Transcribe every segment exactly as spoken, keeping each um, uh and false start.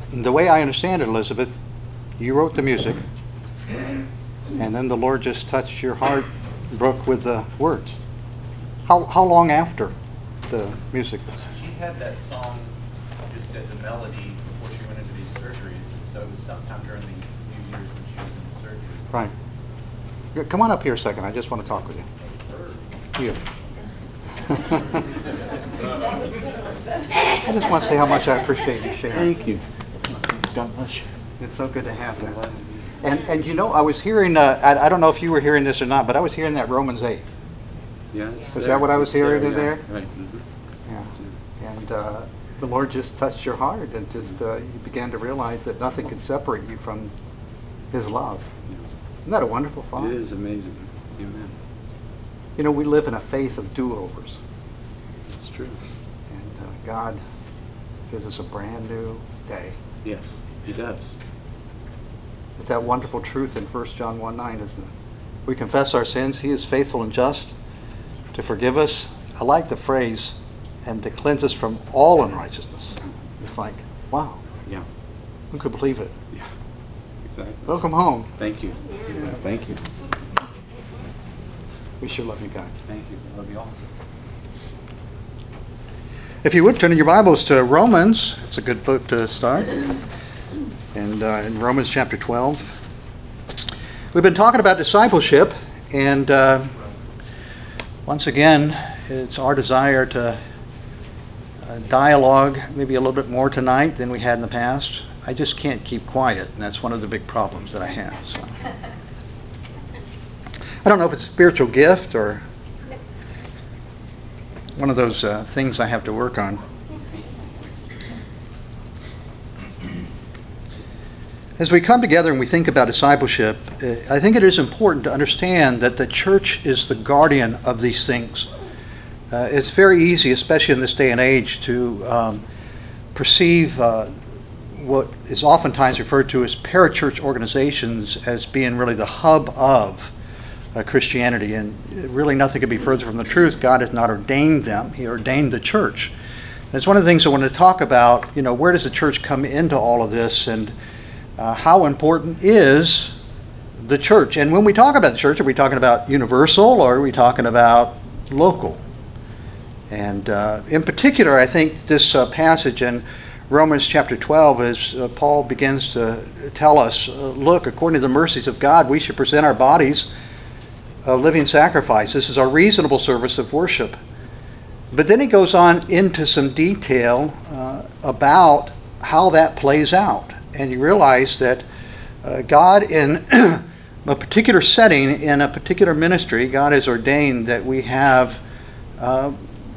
the way I understand it, Elizabeth, you wrote the music, and then the Lord just touched your heart, Brooke, with the words. How how long after the music was? She had that song just as a melody before she went into these surgeries, and so it was sometime during the New Year's when she was in the surgeries. Right. Good. Come on up here a second. I just want to talk with you. You. I just want to say how much I appreciate you sharing. Thank you. God bless you. It's so good to have that. And and you know, I was hearing, uh, I, I don't know if you were hearing this or not, but I was hearing that Romans eight. Yeah. Is that what I was hearing in yeah. there? Right. Mm-hmm. Yeah. And uh, the Lord just touched your heart, and just uh, you began to realize that nothing can separate you from His love. Yeah. Isn't that a wonderful thought? It is amazing. Amen. You know, we live in a faith of do-overs. It's true. And uh, God gives us a brand new day. Yes, He does. It's that wonderful truth in First John one nine, isn't it? We confess our sins. He is faithful and just to forgive us. I like the phrase, and to cleanse us from all unrighteousness. It's like, wow. Yeah. Who could believe it? Yeah. Exactly. Welcome home. Thank you. Yeah, thank you. We sure love you guys. Thank you. I love you all. If you would turn in your Bibles to Romans, it's a good book to start. And uh, in Romans chapter twelve, we've been talking about discipleship, and uh, once again, it's our desire to uh, dialogue maybe a little bit more tonight than we had in the past. I just can't keep quiet, and that's one of the big problems that I have. So. I don't know if it's a spiritual gift or one of those uh, things I have to work on. As we come together and we think about discipleship, uh, I think it is important to understand that the church is the guardian of these things. Uh, it's very easy, especially in this day and age, to um, perceive uh, what is oftentimes referred to as parachurch organizations as being really the hub of uh, Christianity. And really nothing could be further from the truth. God has not ordained them. He ordained the church. And it's one of the things I want to talk about, you know, where does the church come into all of this, and Uh, how important is the church? And when we talk about the church, are we talking about universal, or are we talking about local? And uh, in particular, I think this uh, passage in Romans chapter twelve, as uh, Paul begins to tell us, uh, look, according to the mercies of God, we should present our bodies a living sacrifice. This is our reasonable service of worship. But then he goes on into some detail uh, about how that plays out. And you realize that uh, God, in a particular setting, in a particular ministry, God has ordained that we have uh,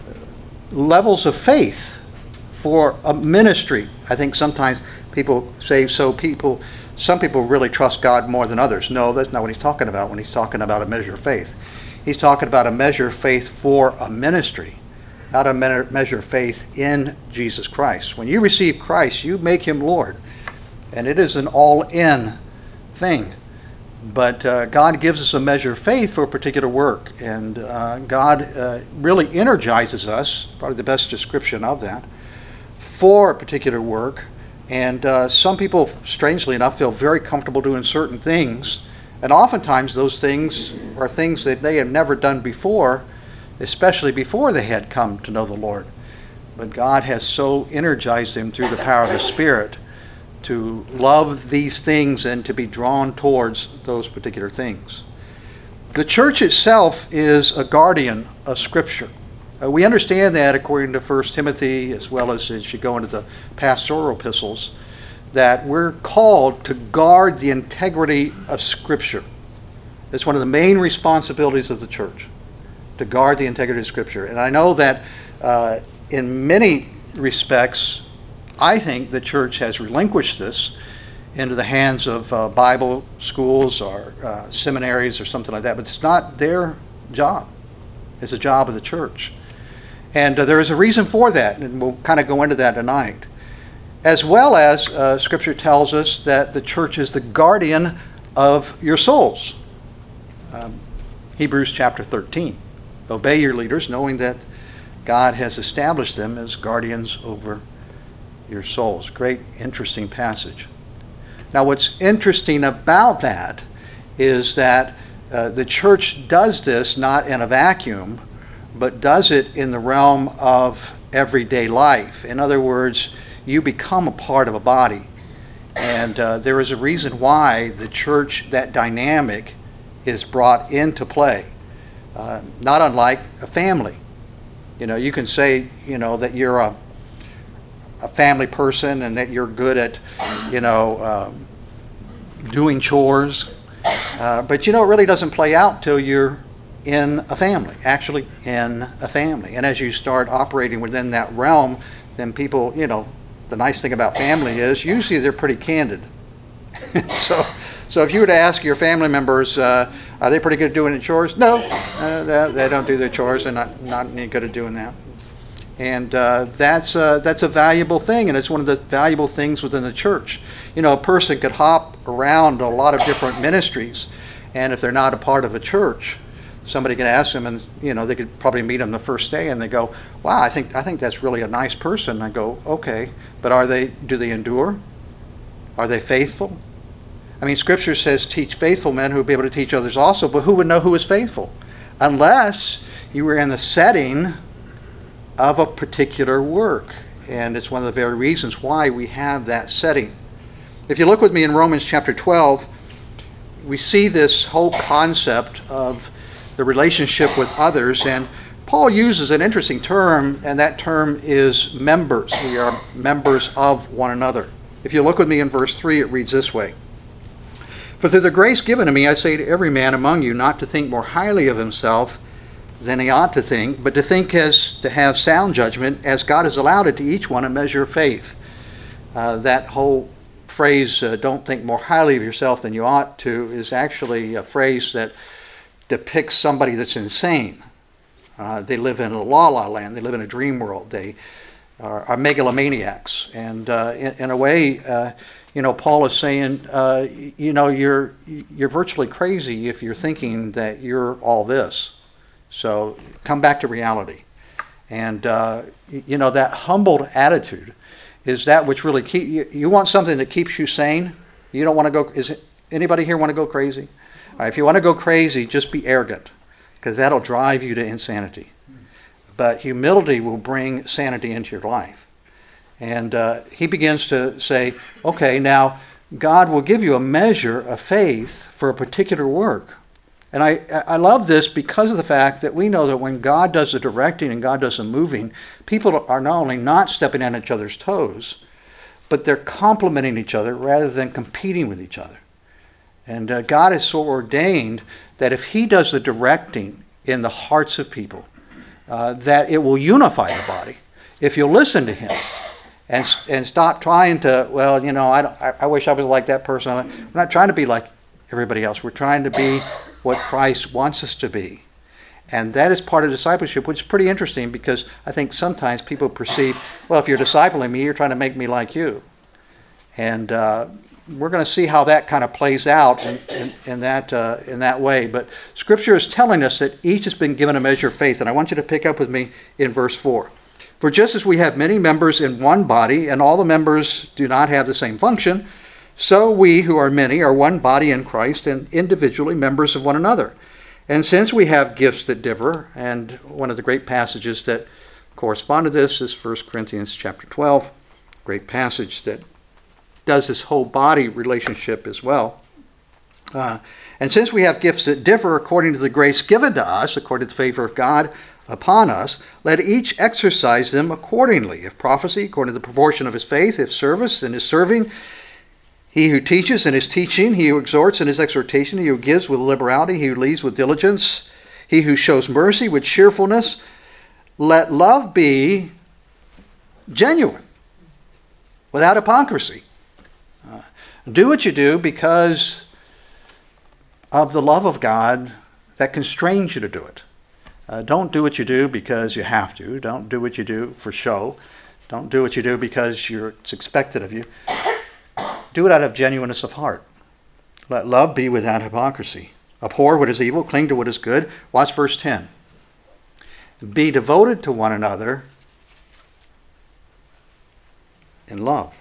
levels of faith for a ministry. I think sometimes people say, so people, some people really trust God more than others. No, that's not what he's talking about when he's talking about a measure of faith. He's talking about a measure of faith for a ministry, not a measure of faith in Jesus Christ. When you receive Christ, you make him Lord. And it is an all-in thing. But uh, God gives us a measure of faith for a particular work. And uh, God uh, really energizes us, probably the best description of that, for a particular work. And uh, some people, strangely enough, feel very comfortable doing certain things. And oftentimes those things are things that they have never done before, especially before they had come to know the Lord. But God has so energized them through the power of the Spirit to love these things and to be drawn towards those particular things. The church itself is a guardian of Scripture. Uh, we understand that according to First Timothy, as well as as you go into the pastoral epistles, that we're called to guard the integrity of Scripture. It's one of the main responsibilities of the church, to guard the integrity of Scripture. And I know that uh, in many respects, I think the church has relinquished this into the hands of uh, Bible schools or uh, seminaries or something like that, but it's not their job. It's a job of the church. And uh, there is a reason for that, and we'll kind of go into that tonight. As well as uh, Scripture tells us that the church is the guardian of your souls. Um, Hebrews chapter thirteen. Obey your leaders, knowing that God has established them as guardians over your souls. Great, interesting passage. Now, what's interesting about that is that uh, the church does this not in a vacuum, but does it in the realm of everyday life. In other words, you become a part of a body. And uh, there is a reason why the church, that dynamic, is brought into play. Uh, not unlike a family. You know, you can say, you know, that you're a, a family person and that you're good at, you know, um, doing chores. Uh, but, you know, it really doesn't play out till you're in a family, actually in a family. And as you start operating within that realm, then people, you know, the nice thing about family is usually they're pretty candid. so so if you were to ask your family members, uh, are they pretty good at doing the chores? No, uh, they, they don't do their chores. They're not, not any good at doing that. And uh, that's, uh, that's a valuable thing, and it's one of the valuable things within the church. You know, a person could hop around a lot of different ministries, and if they're not a part of a church, somebody could ask them, and you know, they could probably meet them the first day, and they go, "Wow, I think I think that's really a nice person." And I go, "Okay, but are they? Do they endure? Are they faithful?" I mean, Scripture says, "Teach faithful men who will be able to teach others also." But who would know who is faithful, unless you were in the setting of a particular work? And it's one of the very reasons why we have that setting. If you look with me in Romans chapter twelve, we see this whole concept of the relationship with others, and Paul uses an interesting term, and that term is members. We are members of one another. If you look with me in verse three, it reads this way: "For through the grace given to me, I say to every man among you not to think more highly of himself than he ought to think, but to think as to have sound judgment, as God has allowed it to each one a measure of faith." Uh, that whole phrase, uh, "don't think more highly of yourself than you ought to," is actually a phrase that depicts somebody that's insane. Uh, they live in a la-la land. They live in a dream world. They are, are megalomaniacs. And uh, in, in a way, uh, you know, Paul is saying, uh, you know, you're you're virtually crazy if you're thinking that you're all this. So come back to reality. And, uh, you know, that humbled attitude is that which really keep you, you want something that keeps you sane. You don't want to go, is it, anybody here want to go crazy? All right, if you want to go crazy, just be arrogant, because that'll drive you to insanity. But humility will bring sanity into your life. And uh, he begins to say, okay, now God will give you a measure of faith for a particular work. And I, I love this because of the fact that we know that when God does the directing and God does the moving, people are not only not stepping on each other's toes, but they're complementing each other rather than competing with each other. And uh, God is so ordained that if he does the directing in the hearts of people, uh, that it will unify the body. If you'll listen to him and and stop trying to, well, you know, I, don't, I, I wish I was like that person. We're not trying to be like everybody else. We're trying to be what Christ wants us to be. And that is part of discipleship, which is pretty interesting, because I think sometimes people perceive, well, if you're discipling me, you're trying to make me like you. And uh, we're going to see how that kind of plays out in, in, in, that, uh, in that way. But Scripture is telling us that each has been given a measure of faith. And I want you to pick up with me in verse four. "For just as we have many members in one body, and all the members do not have the same function, so we who are many are one body in Christ, and individually members of one another. And since we have gifts that differ," and one of the great passages that correspond to this is First Corinthians chapter twelve, great passage that does this whole body relationship as well. Uh, and since we have gifts that differ according to the grace given to us, according to the favor of God upon us, let each exercise them accordingly. If prophecy, according to the proportion of his faith; if service, in his serving; he who teaches in his teaching; he who exhorts in his exhortation; he who gives with liberality; he who leads with diligence; he who shows mercy with cheerfulness. Let love be genuine, without hypocrisy. Uh, do what you do because of the love of God that constrains you to do it. Uh, don't do what you do because you have to. Don't do what you do for show. Don't do what you do because you're, it's expected of you. Do it out of genuineness of heart. Let love be without hypocrisy. Abhor what is evil, cling to what is good. Watch verse ten. Be devoted to one another in love.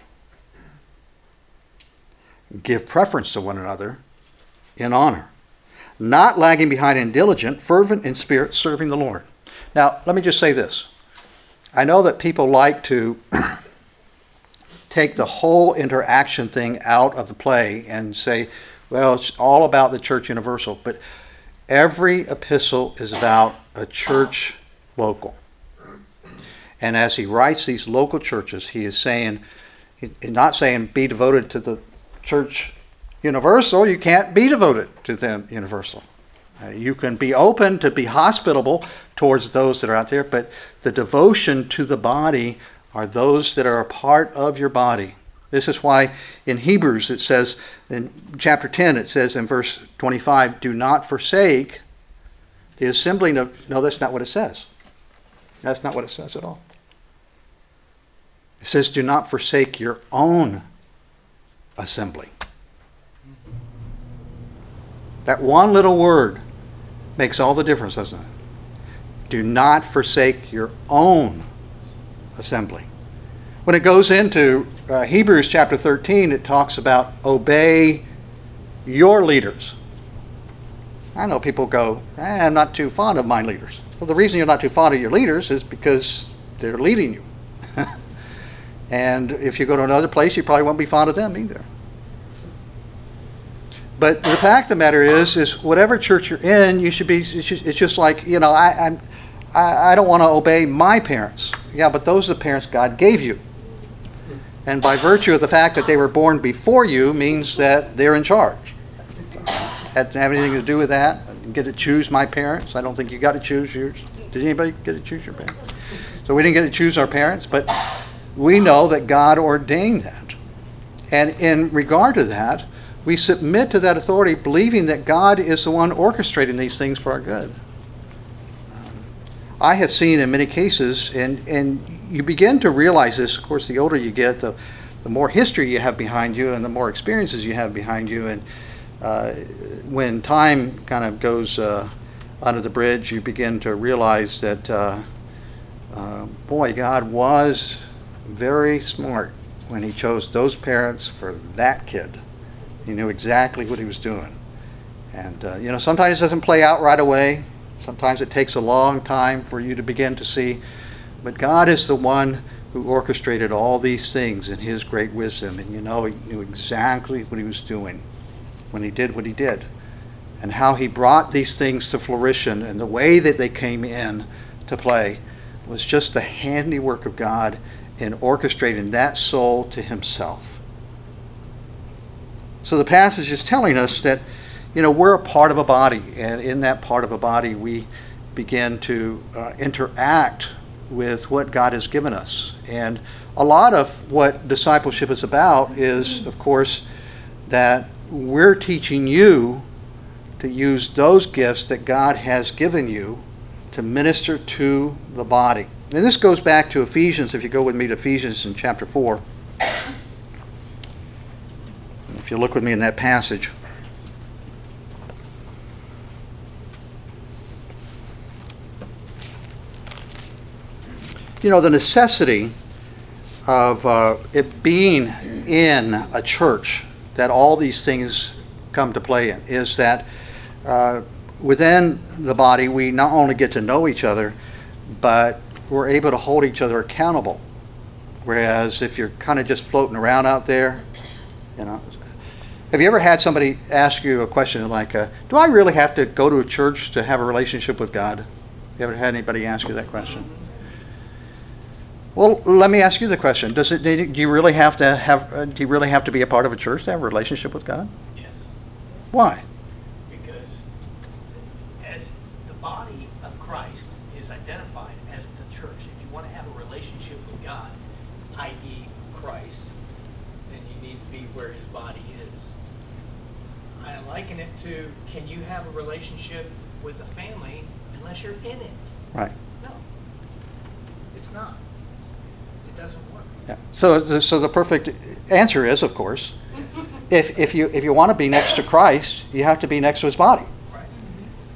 Give preference to one another in honor. Not lagging behind in diligent, fervent in spirit, serving the Lord. Now, let me just say this. I know that people like to take the whole interaction thing out of the play and say, well, it's all about the church universal. But every epistle is about a church local. And as he writes these local churches, he is saying, he's not saying be devoted to the church universal. You can't be devoted to them universal. Uh, you can be open to be hospitable towards those that are out there, but the devotion to the body are those that are a part of your body. This is why in Hebrews it says, in chapter ten, it says in verse twenty-five, do not forsake the assembling of... No, that's not what it says. That's not what it says at all. It says, do not forsake your own assembly. That one little word makes all the difference, doesn't it? Do not forsake your own assembly. When it goes into uh, Hebrews chapter thirteen, it talks about obey your leaders. I know people go, eh, I'm not too fond of my leaders. Well, the reason you're not too fond of your leaders is because they're leading you. And if you go to another place, you probably won't be fond of them either. But the fact of the matter is, is whatever church you're in, you should be, it's just, it's just like, you know, I, I'm, I, I don't want to obey my parents. Yeah, but those are the parents God gave you. And by virtue of the fact that they were born before you means that they're in charge. Had to have anything to do with that. I didn't get to choose my parents. I don't think you got to choose yours. Did anybody get to choose your parents? So we didn't get to choose our parents, but we know that God ordained that. And in regard to that, we submit to that authority, believing that God is the one orchestrating these things for our good. Um, I have seen in many cases, and, and you begin to realize this, of course, the older you get, the, the more history you have behind you and the more experiences you have behind you. And uh, when time kind of goes uh, under the bridge, you begin to realize that, uh, uh, boy, God was very smart when he chose those parents for that kid. He knew exactly what he was doing. And, uh, you know, sometimes it doesn't play out right away. Sometimes it takes a long time for you to begin to see. But God is the one who orchestrated all these things in his great wisdom. And, you know, he knew exactly what he was doing when he did what he did. And how he brought these things to fruition and the way that they came in to play was just the handiwork of God in orchestrating that soul to himself. So the passage is telling us that, you know, we're a part of a body, and in that part of a body we begin to uh, interact with what God has given us. And a lot of what discipleship is about is, of course, that we're teaching you to use those gifts that God has given you to minister to the body. And this goes back to Ephesians, if you go with me to Ephesians in chapter four. If you look with me in that passage. You know, the necessity of uh, it being in a church that all these things come to play in is that uh, within the body we not only get to know each other, but we're able to hold each other accountable. Whereas if you're kind of just floating around out there, you know. Have you ever had somebody ask you a question like, uh, do I really have to go to a church to have a relationship with God? You ever had anybody ask you that question? Well, let me ask you the question. Does it, do you really have to have, uh, do you really have to be a part of a church to have a relationship with God? Yes. Why? Because as the body of Christ is identified as the church, if you want to have a relationship with God, that is. Christ, then you need to be where his body is. I liken it to, can you have a relationship with a family unless you're in it? Right. No. It's not. It doesn't work. Yeah. So, so the perfect answer is, of course, if if you if you want to be next to Christ, you have to be next to his body. Right.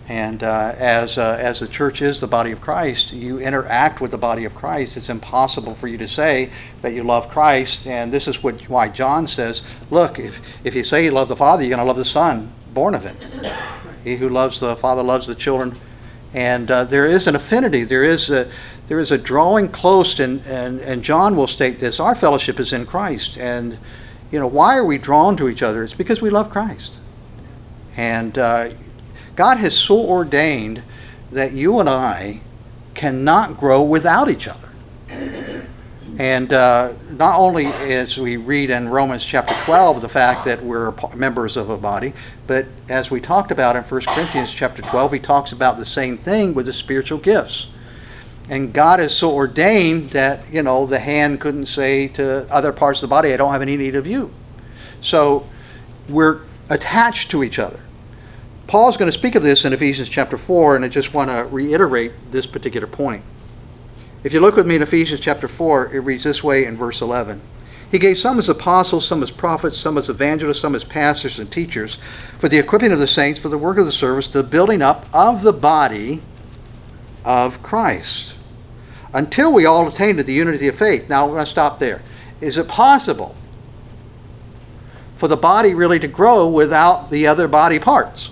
And uh, as uh, as the church is the body of Christ, you interact with the body of Christ. It's impossible for you to say that you love Christ. And this is what why John says, look, if, if you say you love the Father, you're going to love the Son, born of him. He who loves the Father loves the children. And uh, there is an affinity. There is a, there is a drawing close. And, and, and John will state this. Our fellowship is in Christ. And, you know, why are we drawn to each other? It's because we love Christ. And uh, God has so ordained that you and I cannot grow without each other. And uh, not only as we read in Romans chapter twelve the fact that we're members of a body, but as we talked about in First Corinthians chapter twelve, he talks about the same thing with the spiritual gifts. And God has so ordained that, you know, the hand couldn't say to other parts of the body, I don't have any need of you. So we're attached to each other. Paul's going to speak of this in Ephesians chapter four, and I just want to reiterate this particular point. If you look with me in Ephesians chapter four, it reads this way in verse eleven. He gave some as apostles, some as prophets, some as evangelists, some as pastors and teachers, for the equipping of the saints, for the work of the service, the building up of the body of Christ, until we all attain to the unity of faith. Now, we're going to stop there. Is it possible for the body really to grow without the other body parts?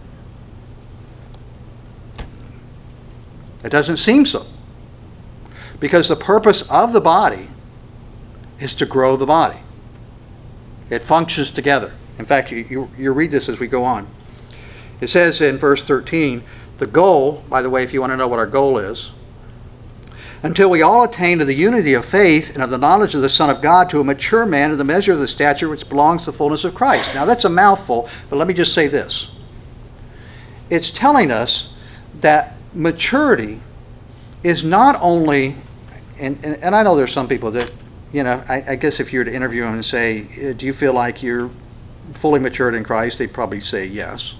It doesn't seem so. Because the purpose of the body is to grow the body. It functions together. In fact, you, you, you read this as we go on. It says in verse thirteen, the goal, by the way, if you want to know what our goal is, until we all attain to the unity of faith and of the knowledge of the Son of God, to a mature man in the measure of the stature which belongs to the fullness of Christ. Now that's a mouthful, but let me just say this. It's telling us that maturity is not only, and, and, and I know there's some people that, you know, I, I guess if you were to interview them and say, do you feel like you're fully matured in Christ, they'd probably say yes.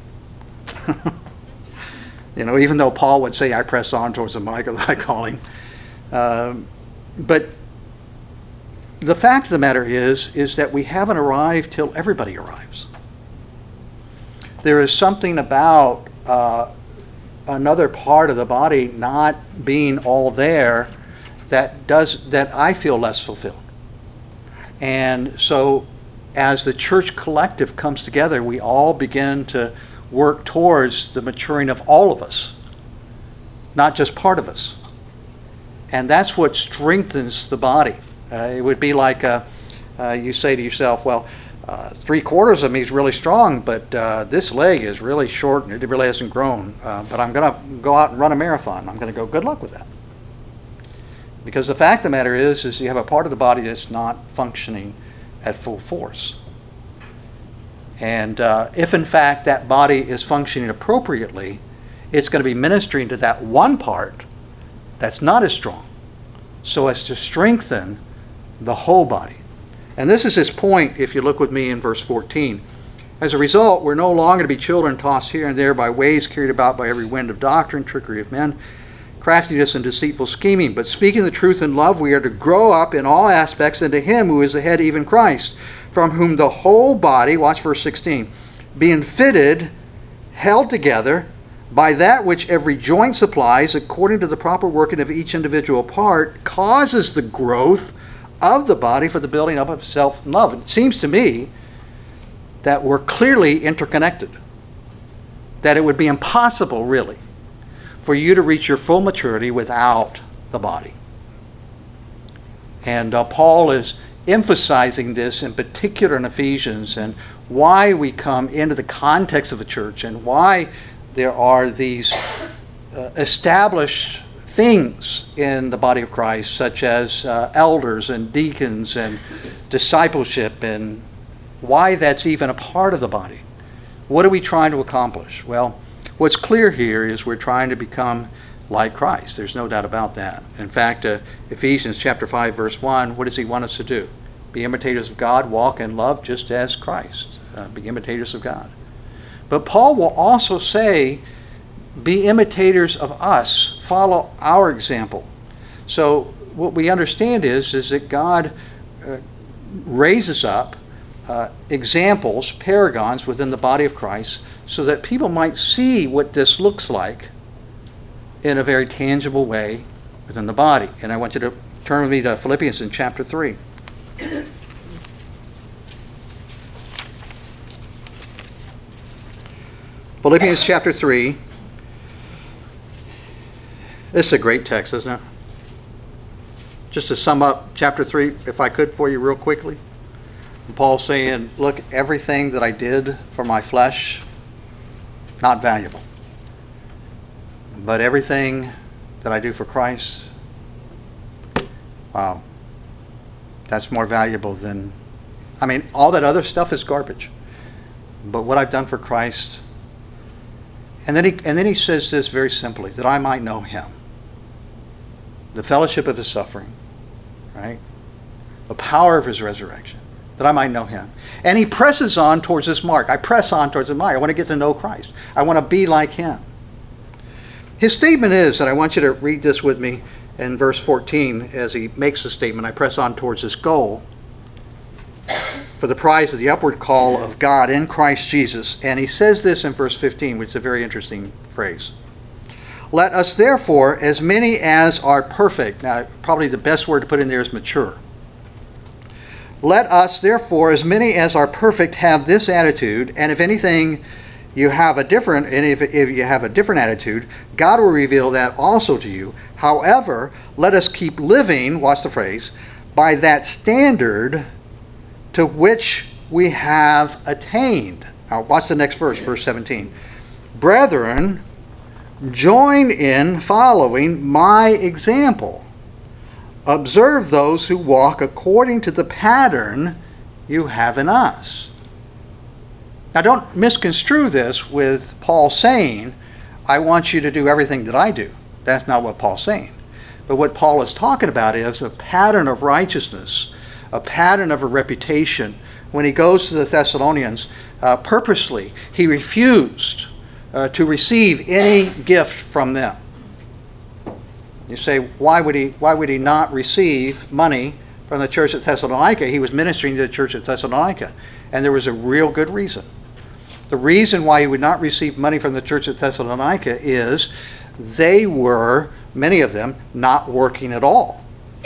You know, even though Paul would say, I press on towards the mark of the high calling. Um, but the fact of the matter is, is that we haven't arrived till everybody arrives. There is something about uh, another part of the body not being all there that does that I feel less fulfilled. And so as the church collective comes together, we all begin to work towards the maturing of all of us, not just part of us. And that's what strengthens the body. Uh, it would be like uh, uh, you say to yourself, well, Uh, three quarters of me is really strong, but uh, this leg is really short and it really hasn't grown. Uh, but I'm going to go out and run a marathon. I'm going to go, good luck with that. Because the fact of the matter is, is you have a part of the body that's not functioning at full force. And uh, if in fact that body is functioning appropriately, it's going to be ministering to that one part that's not as strong, so as to strengthen the whole body. And this is his point, if you look with me in verse fourteen. As a result, we're no longer to be children tossed here and there by waves carried about by every wind of doctrine, trickery of men, craftiness and deceitful scheming. But speaking the truth in love, we are to grow up in all aspects into him who is the head, even Christ, from whom the whole body, watch verse sixteen, being fitted, held together by that which every joint supplies, according to the proper working of each individual part, causes the growth of the body for the building up of self and love. It seems to me that we're clearly interconnected, that it would be impossible really for you to reach your full maturity without the body. And uh, Paul is emphasizing this in particular in Ephesians, and why we come into the context of a church and why there are these uh, established things in the body of Christ, such as uh, elders and deacons and discipleship, and why that's even a part of the body. What are we trying to accomplish? Well, what's clear here is we're trying to become like Christ. There's no doubt about that. In fact, uh, Ephesians chapter five, verse one, what does he want us to do? Be imitators of God, walk in love just as Christ. Uh, be imitators of God. But Paul will also say, be imitators of us. Follow our example. So what we understand is, is that God uh, raises up uh, examples, paragons within the body of Christ, so that people might see what this looks like in a very tangible way within the body. And I want you to turn with me to Philippians in chapter three. Philippians chapter three. This is a great text, isn't it? Just to sum up chapter three, if I could for you real quickly. Paul's saying, look, everything that I did for my flesh, not valuable. But everything that I do for Christ, wow, that's more valuable than, I mean, all that other stuff is garbage. But what I've done for Christ, and then he and then he says this very simply, that I might know him. The fellowship of his suffering, right? The power of his resurrection, that I might know him. And he presses on towards this mark. I press on towards the mark. I want to get to know Christ. I want to be like him. His statement is, and I want you to read this with me in verse fourteen as he makes the statement, I press on towards this goal for the prize of the upward call of God in Christ Jesus. And he says this in verse fifteen, which is a very interesting phrase. Let us therefore, as many as are perfect, now probably the best word to put in there is mature. Let us therefore, as many as are perfect, have this attitude, and if anything you have a different, and if, if you have a different attitude, God will reveal that also to you. However, let us keep living, watch the phrase, by that standard to which we have attained. Now watch the next verse, verse seventeen. Brethren, join in following my example. Observe those who walk according to the pattern you have in us. Now don't misconstrue this with Paul saying, I want you to do everything that I do. That's not what Paul's saying. But what Paul is talking about is a pattern of righteousness, a pattern of a reputation. When he goes to the Thessalonians, uh, purposely, he refused uh, to receive any gift from them. You say, why would he, why would he not receive money from the church at Thessalonica? He was ministering to the church at Thessalonica, and there was a real good reason. The reason why he would not receive money from the church at Thessalonica is they were, many of them, not working at all.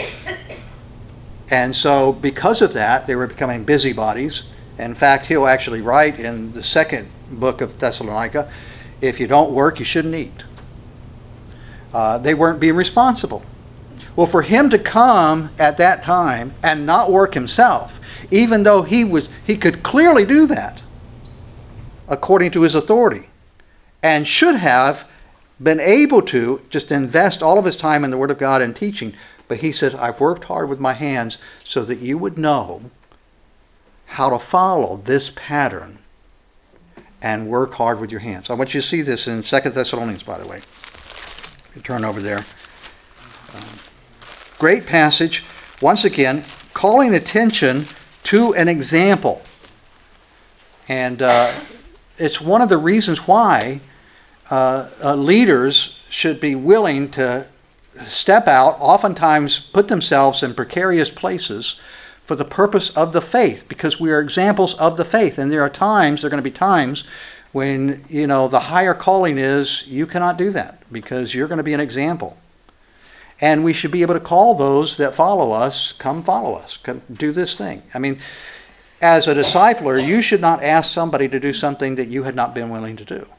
And so because of that, they were becoming busybodies. In fact, he'll actually write in the second book of Thessalonica, if you don't work, you shouldn't eat. Uh, they weren't being responsible. Well, for him to come at that time and not work himself, even though he was, he could clearly do that according to his authority, and should have been able to just invest all of his time in the Word of God and teaching. But he said, I've worked hard with my hands so that you would know how to follow this pattern and work hard with your hands. I want you to see this in Second Thessalonians, by the way. You turn over there. Um, great passage. Once again, calling attention to an example. And uh, it's one of the reasons why uh, uh, leaders should be willing to step out, oftentimes put themselves in precarious places for the purpose of the faith, because we are examples of the faith. And there are times, there are going to be times when, you know, the higher calling is you cannot do that because you're going to be an example. And we should be able to call those that follow us, come follow us, come do this thing. I mean, as a discipler, you should not ask somebody to do something that you had not been willing to do.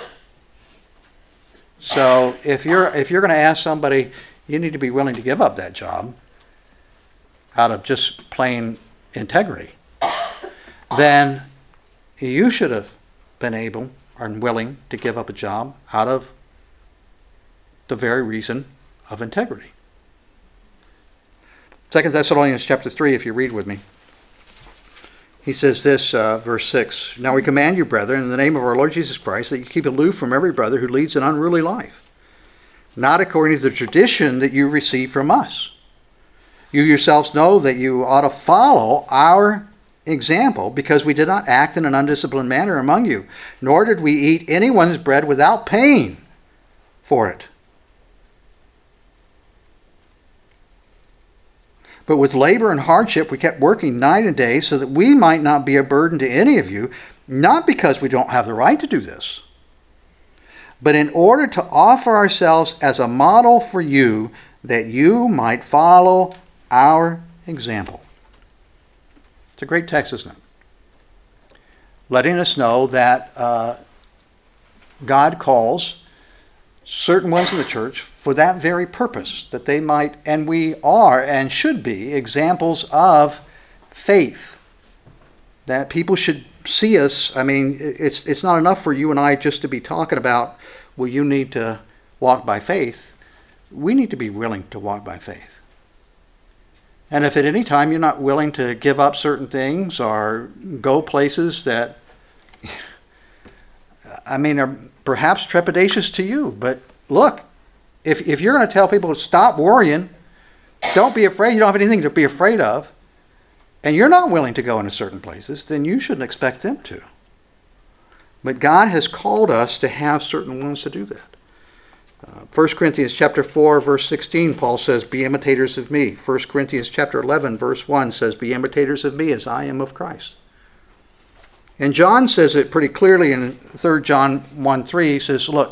So if you're if you're going to ask somebody, you need to be willing to give up that job out of just plain integrity. Then you should have been able or willing to give up a job out of the very reason of integrity. Second Thessalonians chapter three, if you read with me. He says this, uh, verse six, Now we command you, brethren, in the name of our Lord Jesus Christ, that you keep aloof from every brother who leads an unruly life, not according to the tradition that you received from us. You yourselves know that you ought to follow our example, because we did not act in an undisciplined manner among you, nor did we eat anyone's bread without paying for it. But with labor and hardship, we kept working night and day so that we might not be a burden to any of you, not because we don't have the right to do this, but in order to offer ourselves as a model for you, that you might follow our example. It's a great text, isn't it? Letting us know that uh, God calls certain ones in the church for that very purpose, that they might, and we are and should be, examples of faith. That people should see us. I mean, it's it's not enough for you and I just to be talking about, well, you need to walk by faith. We need to be willing to walk by faith. And if at any time you're not willing to give up certain things or go places that, I mean, are perhaps trepidatious to you, but look, if if you're going to tell people to stop worrying, don't be afraid, you don't have anything to be afraid of, and you're not willing to go into certain places, then you shouldn't expect them to. But God has called us to have certain ones to do that. Uh, First Corinthians chapter four, verse sixteen, Paul says, be imitators of me. First Corinthians chapter eleven, verse one says, be imitators of me as I am of Christ. And John says it pretty clearly in Third John one three. He says, look,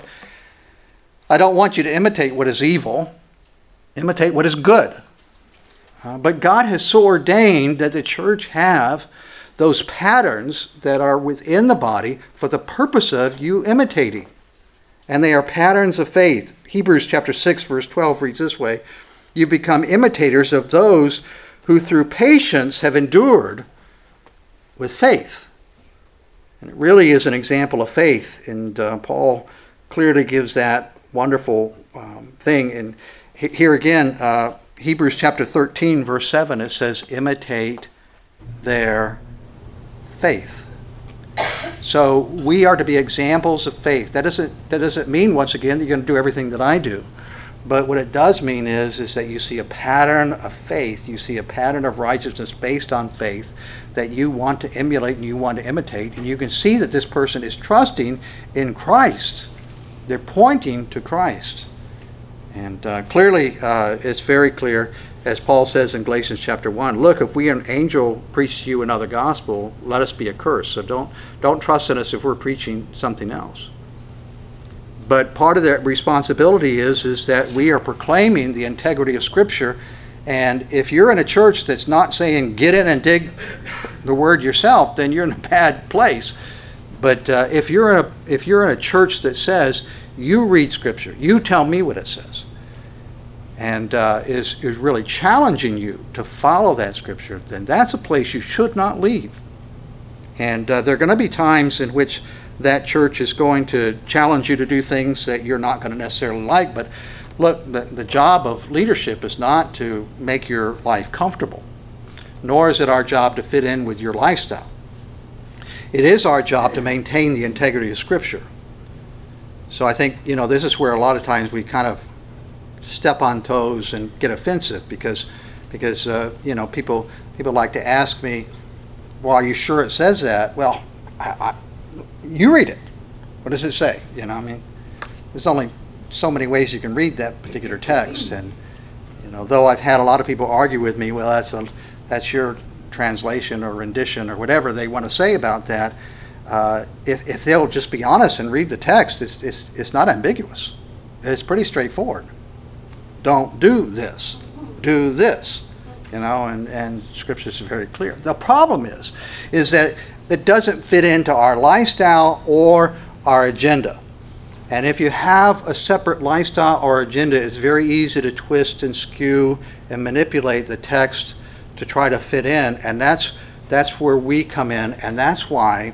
I don't want you to imitate what is evil. Imitate what is good. Uh, but God has so ordained that the church have those patterns that are within the body for the purpose of you imitating. And they are patterns of faith. Hebrews chapter six, verse twelve reads this way, you become imitators of those who through patience have endured with faith. And it really is an example of faith. And uh, Paul clearly gives that wonderful um, thing. And here again, uh, Hebrews chapter thirteen, verse seven, it says, imitate their faith. So we are to be examples of faith. That doesn't, that doesn't mean, once again, that you're going to do everything that I do. But what it does mean is, is that you see a pattern of faith, you see a pattern of righteousness based on faith that you want to emulate and you want to imitate. And you can see that this person is trusting in Christ. They're pointing to Christ. And uh, clearly, uh, it's very clear, as Paul says in Galatians chapter one, look, if we an angel preach to you another gospel, let us be accursed. So don't, don't trust in us if we're preaching something else. But part of that responsibility is, is that we are proclaiming the integrity of Scripture. And if you're in a church that's not saying, get in and dig the word yourself, then you're in a bad place. But uh, if you're in a if you're in a church that says, you read Scripture, you tell me what it says, and uh, is, is really challenging you to follow that Scripture, then that's a place you should not leave. And uh, there are going to be times in which that church is going to challenge you to do things that you're not going to necessarily like. But look, the, the job of leadership is not to make your life comfortable, nor is it our job to fit in with your lifestyle. It is our job to maintain the integrity of Scripture. So I think, you know, this is where a lot of times we kind of step on toes and get offensive because, because uh, you know, people people like to ask me, well, are you sure it says that? Well, I, I, you read it. What does it say? You know, I mean, there's only so many ways you can read that particular text. And, you know, though I've had a lot of people argue with me, well, that's a, that's your translation or rendition or whatever they want to say about that. Uh, if, if they'll just be honest and read the text, it's, it's, it's not ambiguous. It's pretty straightforward. Don't do this. Do this. You know, and, and Scripture is very clear. The problem is, is that it doesn't fit into our lifestyle or our agenda. And if you have a separate lifestyle or agenda, it's very easy to twist and skew and manipulate the text to try to fit in. And that's that's where we come in, and that's why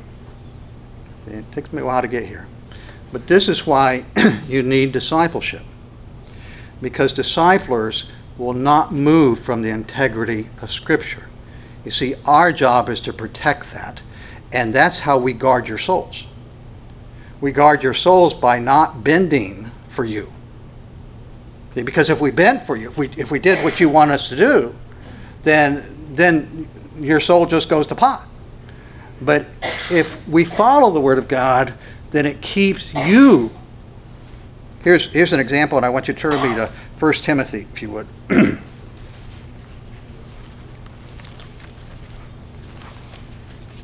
it takes me a while to get here. But this is why you need discipleship. Because disciplers will not move from the integrity of Scripture. You see, our job is to protect that, and that's how we guard your souls. We guard your souls by not bending for you. See, because if we bent for you, if we if we did what you want us to do, then then your soul just goes to pot. But if we follow the Word of God, then it keeps you. Here's here's an example, and I want you to turn me to First Timothy, if you would.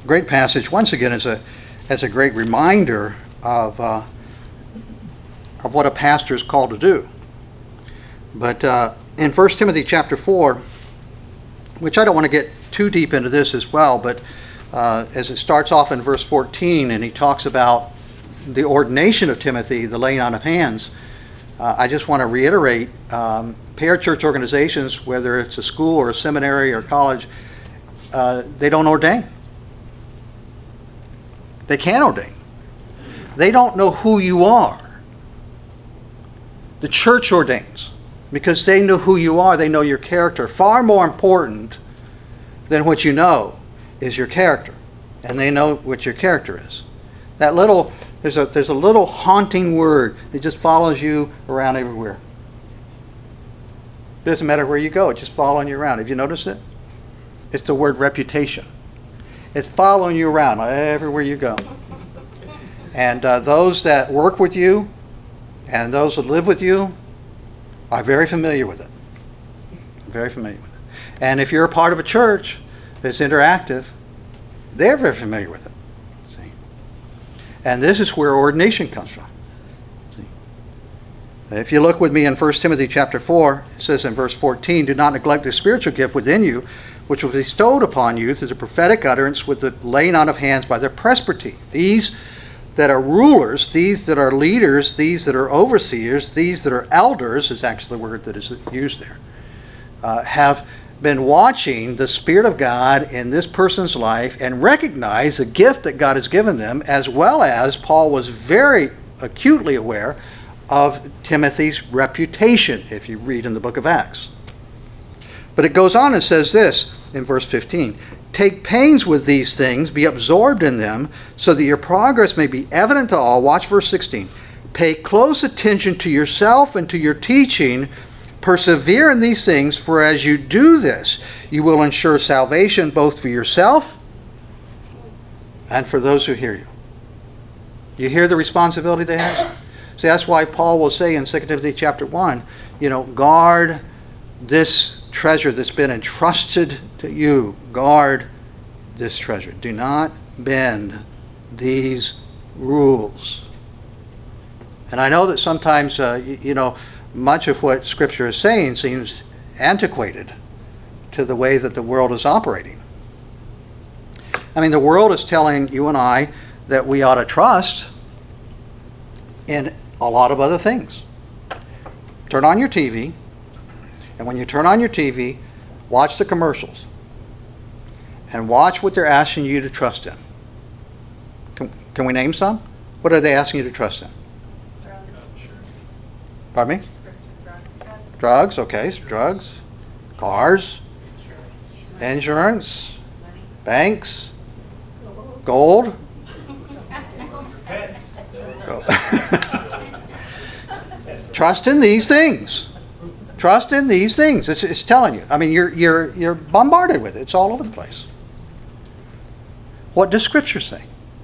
great passage, once again, as a, as a great reminder of, uh, of what a pastor is called to do. But uh, in First Timothy chapter four, which I don't want to get too deep into this as well, but uh, as it starts off in verse fourteen, and he talks about the ordination of Timothy, the laying on of hands, uh, I just want to reiterate, um, parachurch organizations, whether it's a school or a seminary or college, uh, they don't ordain. They can't ordain. They don't know who you are. The church ordains because they know who you are. They know your character. Far more important than what you know is your character. And they know what your character is. That little, there's a, there's a little haunting word that just follows you around everywhere. Doesn't matter where you go, it's just following you around. Have you noticed it? It's the word reputation. It's following you around everywhere you go. And uh, those that work with you and those that live with you are very familiar with it. Very familiar with it. And if you're a part of a church that's interactive, they're very familiar with it. See? And this is where ordination comes from. See? If you look with me in First Timothy chapter four, it says in verse fourteen, do not neglect the spiritual gift within you, which was bestowed upon you through the prophetic utterance with the laying on of hands by the presbytery. These that are rulers, these that are leaders, these that are overseers, these that are elders, is actually the word that is used there, uh, have been watching the Spirit of God in this person's life and recognize the gift that God has given them, as well as Paul was very acutely aware of Timothy's reputation, if you read in the book of Acts. But it goes on and says this in verse fifteen, take pains with these things, be absorbed in them, so that your progress may be evident to all. Watch verse sixteen. Pay close attention to yourself and to your teaching. Persevere in these things, for as you do this, you will ensure salvation both for yourself and for those who hear you. You hear the responsibility they have? See, that's why Paul will say in Second Timothy chapter one, you know, guard this treasure that's been entrusted to you. Guard this treasure. Do not bend these rules. And I know that sometimes, uh, you, you know, much of what Scripture is saying seems antiquated to the way that the world is operating. I mean, the world is telling you and I that we ought to trust in a lot of other things. Turn on your T V, and when you turn on your T V, watch the commercials and watch what they're asking you to trust in. Can, can we name some? What are they asking you to trust in? Drugs. Pardon me? Drugs. Drugs, okay, drugs, cars, insurance, banks, gold. Trust in these things. Trust in these things. It's, it's telling you. I mean, you're you're you're bombarded with it. It's all over the place. What does Scripture say?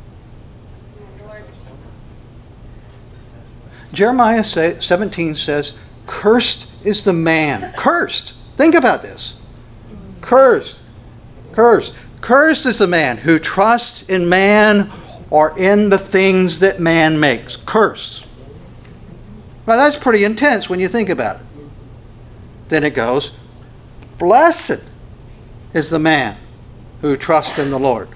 Jeremiah say, seventeen says, "Cursed is the man." Cursed. Think about this. Cursed. Cursed. Cursed is the man who trusts in man or in the things that man makes. Cursed. Now that's pretty intense when you think about it. Then it goes, blessed is the man who trusts in the Lord.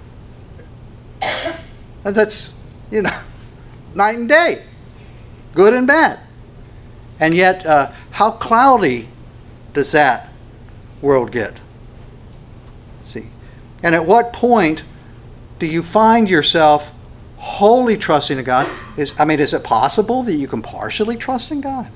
And that's, you know, night and day. Good and bad. And yet, uh, how cloudy does that world get? See? And at what point do you find yourself wholly trusting in God? Is, I mean, is it possible that you can partially trust in God?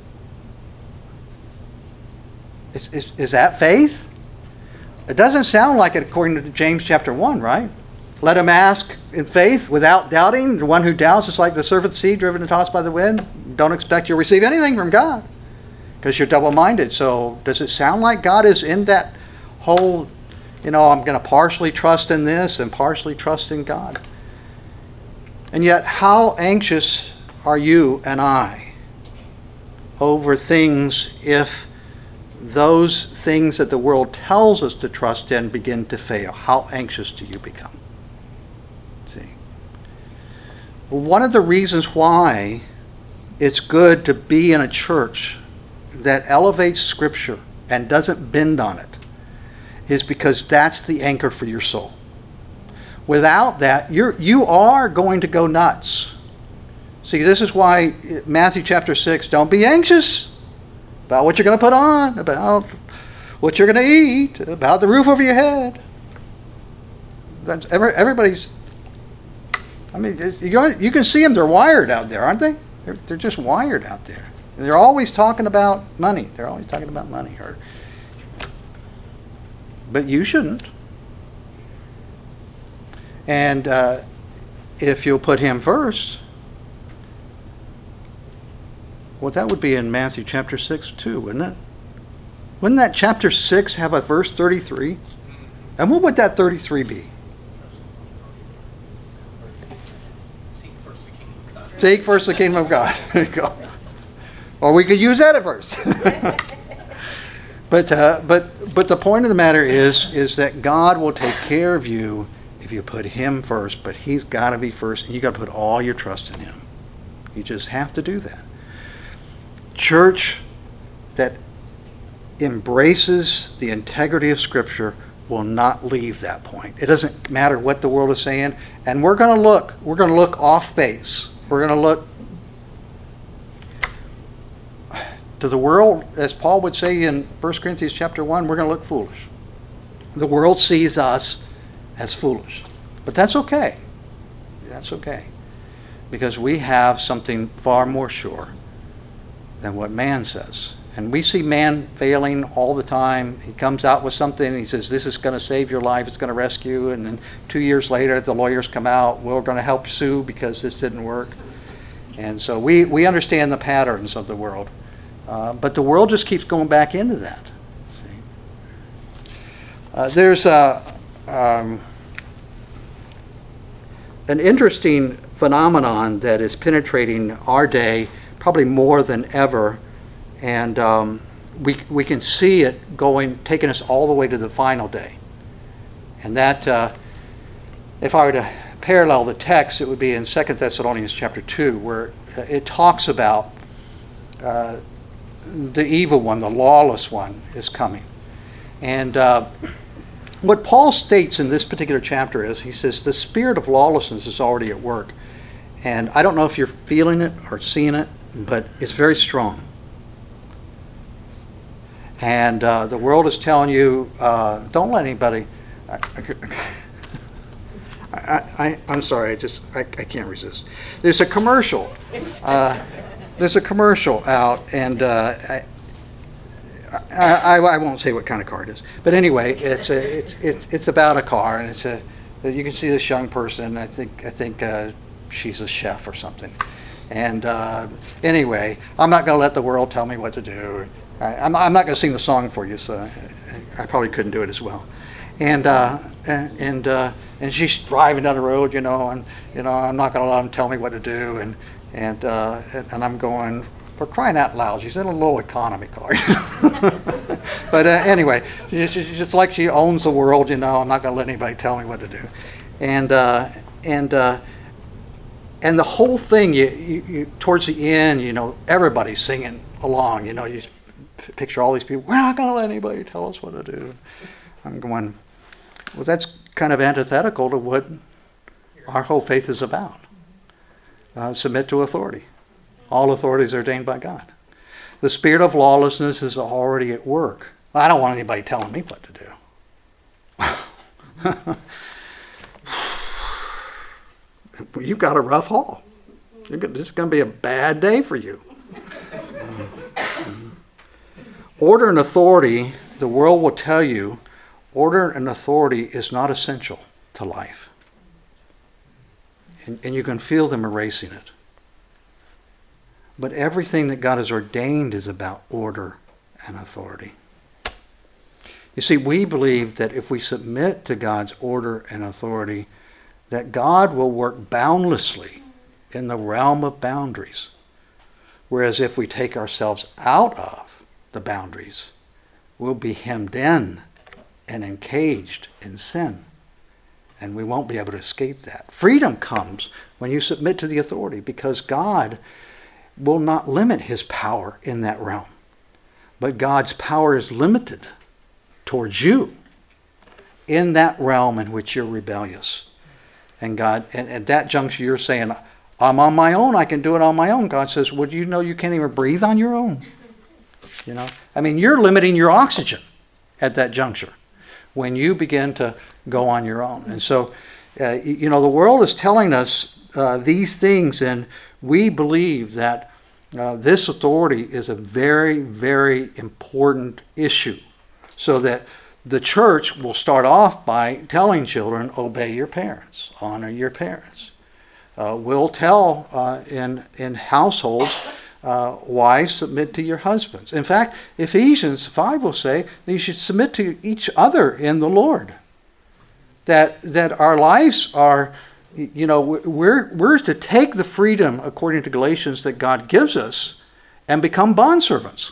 Is, is, is that faith? It doesn't sound like it according to James chapter one, right? Let him ask in faith without doubting. The one who doubts is like the serpent seed driven and tossed by the wind. Don't expect you'll receive anything from God because you're double-minded. So does it sound like God is in that whole, you know, I'm going to partially trust in this and partially trust in God? And yet, how anxious are you and I over things if those things that the world tells us to trust in begin to fail? How anxious do you become? See? One of the reasons why it's good to be in a church that elevates Scripture and doesn't bend on it is because that's the anchor for your soul. Without that, you're, you are going to go nuts. See, this is why Matthew chapter six, don't be anxious about what you're going to put on, about what you're going to eat, about the roof over your head. That's every, everybody's, I mean, you, you can see them, they're wired out there, aren't they? They're, they're just wired out there. And they're always talking about money. They're always talking about money. Or, but you shouldn't. And uh, if you'll put him first, well, that would be in Matthew chapter six too, wouldn't it? Wouldn't that chapter six have a verse thirty-three? And what would that thirty-three be? Seek first the kingdom of God. Seek first the kingdom of God. There you go. Or we could use that at verse. but uh, but but the point of the matter is is that God will take care of you if you put him first. But he's got to be first, and you got to put all your trust in him. You just have to do that. Church that embraces the integrity of Scripture will not leave that point. It doesn't matter what the world is saying, and we're going to look. We're going to look off base. We're going to look to the world, as Paul would say in First Corinthians chapter one. We're going to look foolish. The world sees us as foolish, but that's okay. That's okay, because we have something far more sure than what man says. And we see man failing all the time. He comes out with something and he says, this is going to save your life, it's going to rescue, and then two years later the lawyers come out, we're going to help sue because this didn't work. And so we, we understand the patterns of the world. Uh, but the world just keeps going back into that. See? Uh, there's a, um, an interesting phenomenon that is penetrating our day probably more than ever, and um, we we can see it going, taking us all the way to the final day. And that, uh, if I were to parallel the text, it would be in Second Thessalonians chapter two, where it talks about uh, the evil one, the lawless one, is coming. And uh, what Paul states in this particular chapter is, he says, the spirit of lawlessness is already at work. And I don't know if you're feeling it or seeing it, but it's very strong. And uh, the world is telling you, uh, don't let anybody. I, I, I, I'm sorry, I just I, I can't resist. There's a commercial. Uh, there's a commercial out, and uh, I, I, I won't say what kind of car it is. But anyway, it's a, it's it's it's about a car, and it's a. You can see this young person. I think I think uh, she's a chef or something. And uh, anyway, I'm not going to let the world tell me what to do. I, I'm, I'm not going to sing the song for you, so I, I probably couldn't do it as well. And uh, and and, uh, and she's driving down the road, you know, and you know I'm not going to let them tell me what to do. And and uh, and I'm going, for crying out loud, she's in a little economy car. But uh, anyway, she's just like she owns the world, you know. I'm not going to let anybody tell me what to do. And uh, and. Uh, And the whole thing, you, you, you, towards the end, you know, everybody's singing along. You know, you picture all these people, we're not going to let anybody tell us what to do. I'm going, well, that's kind of antithetical to what our whole faith is about. Uh, submit to authority. All authority is ordained by God. The spirit of lawlessness is already at work. I don't want anybody telling me what to do. You've got a rough haul. You're gonna, this is going to be a bad day for you. Order and authority, the world will tell you, order and authority is not essential to life. And, and you can feel them erasing it. But everything that God has ordained is about order and authority. You see, we believe that if we submit to God's order and authority, that God will work boundlessly in the realm of boundaries. Whereas if we take ourselves out of the boundaries, we'll be hemmed in and encaged in sin. And we won't be able to escape that. Freedom comes when you submit to the authority, because God will not limit his power in that realm. But God's power is limited towards you in that realm in which you're rebellious. And God, and at that juncture you're saying, I'm on my own, I can do it on my own. God says, well, do you know you can't even breathe on your own? You know, I mean, you're limiting your oxygen at that juncture when you begin to go on your own. And so, uh, you know, the world is telling us uh, these things, and we believe that uh, this authority is a very, very important issue, so that the church will start off by telling children, obey your parents, honor your parents. Uh, we'll tell uh, in, in households, uh, wives, submit to your husbands. In fact, Ephesians five will say that you should submit to each other in the Lord. That that our lives are, you know, we're, we're to take the freedom, according to Galatians, that God gives us and become bondservants.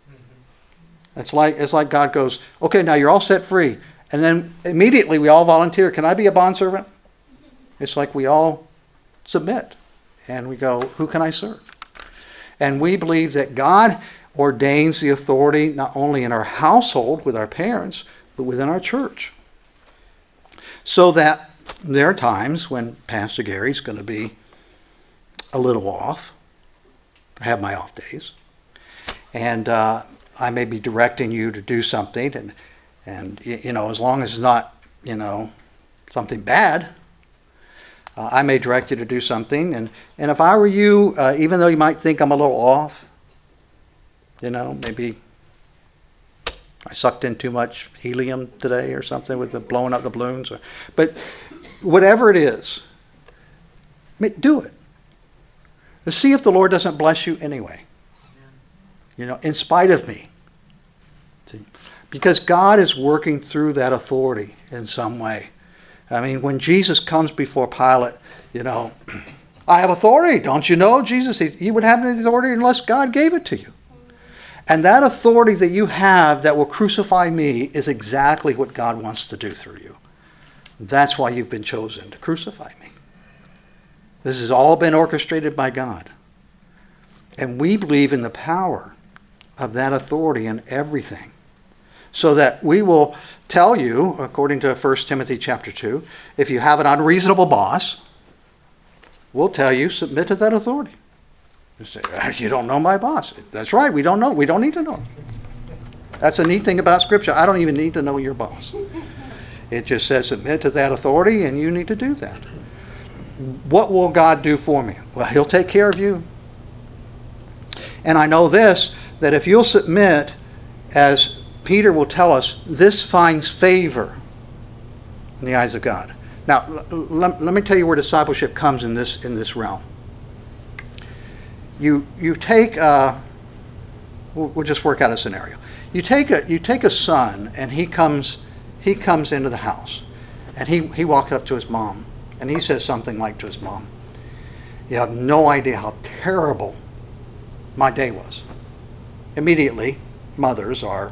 It's like, it's like God goes, okay, now you're all set free. And then immediately we all volunteer, can I be a bondservant? It's like we all submit. And we go, who can I serve? And we believe that God ordains the authority not only in our household with our parents, but within our church. So that there are times when Pastor Gary's going to be a little off. I have my off days. And uh, I may be directing you to do something, and, and you know, as long as it's not, you know, something bad, uh, I may direct you to do something. And, and if I were you, uh, even though you might think I'm a little off, you know, maybe I sucked in too much helium today or something with the blowing up the balloons. Or, but whatever it is, do it. Let's see if the Lord doesn't bless you anyway. You know, in spite of me. See? Because God is working through that authority in some way. I mean, when Jesus comes before Pilate, you know, I have authority. Don't you know, Jesus? He, he would have any authority unless God gave it to you. And that authority that you have that will crucify me is exactly what God wants to do through you. That's why you've been chosen, to crucify me. This has all been orchestrated by God. And we believe in the power of that authority in everything. So that we will tell you, according to First Timothy chapter two, if you have an unreasonable boss, we'll tell you, submit to that authority. You say, you don't know my boss. That's right, we don't know. We don't need to know. That's a neat thing about Scripture. I don't even need to know your boss. It just says submit to that authority, and you need to do that. What will God do for me? Well, He'll take care of you. And I know this, that if you'll submit, as Peter will tell us, this finds favor in the eyes of God. Now, l- l- let me tell you where discipleship comes in this in this realm. You you take uh, we'll, we'll just work out a scenario. You take a you take a son, and he comes he comes into the house, and he he walks up to his mom, and he says something like to his mom, "You have no idea how terrible my day was." Immediately, mothers are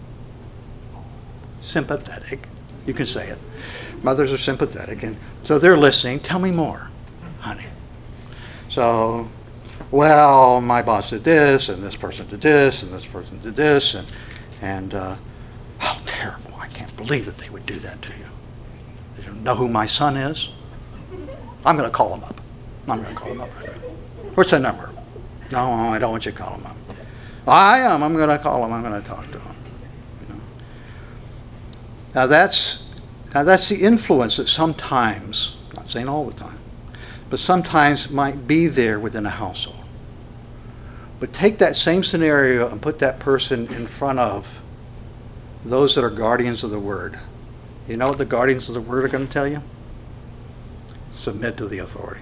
sympathetic. You can say it. Mothers are sympathetic, and so they're listening. Tell me more, honey. So, well, my boss did this, and this person did this, and this person did this, and and uh, how terrible! I can't believe that they would do that to you. You don't know who my son is? I'm going to call him up. I'm going to call him up. What's the number? No, I don't want you to call him up. I am. I'm going to call him. I'm going to talk to him. You know? Now that's now that's the influence that sometimes, I'm not saying all the time, but sometimes might be there within a household. But take that same scenario and put that person in front of those that are guardians of the Word. You know what the guardians of the Word are going to tell you? Submit to the authority.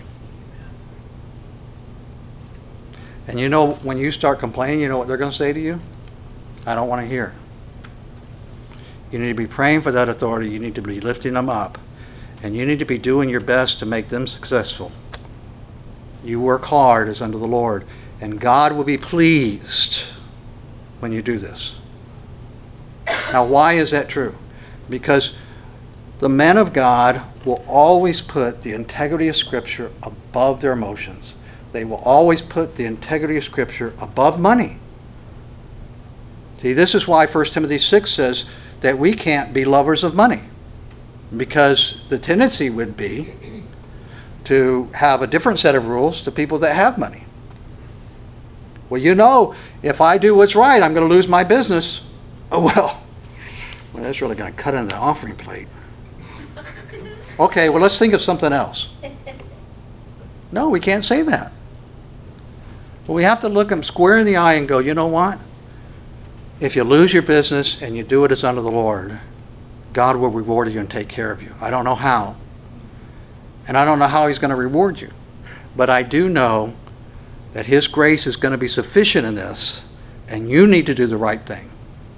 And you know, when you start complaining, you know what they're going to say to you? I don't want to hear. You need to be praying for that authority. You need to be lifting them up. And you need to be doing your best to make them successful. You work hard as unto the Lord. And God will be pleased when you do this. Now, why is that true? Because The men of God will always put the integrity of Scripture above their emotions. They will always put the integrity of Scripture above money. See, this is why First Timothy six says that we can't be lovers of money, because the tendency would be to have a different set of rules to people that have money. Well, you know, if I do what's right, I'm going to lose my business. Oh, well, well that's really going to cut in the offering plate. Okay, well, let's think of something else. No, we can't say that. Well, we have to look them square in the eye and go, you know what? If you lose your business and you do it as unto the Lord, God will reward you and take care of you. I don't know how. And I don't know how He's going to reward you. But I do know that His grace is going to be sufficient in this, and you need to do the right thing.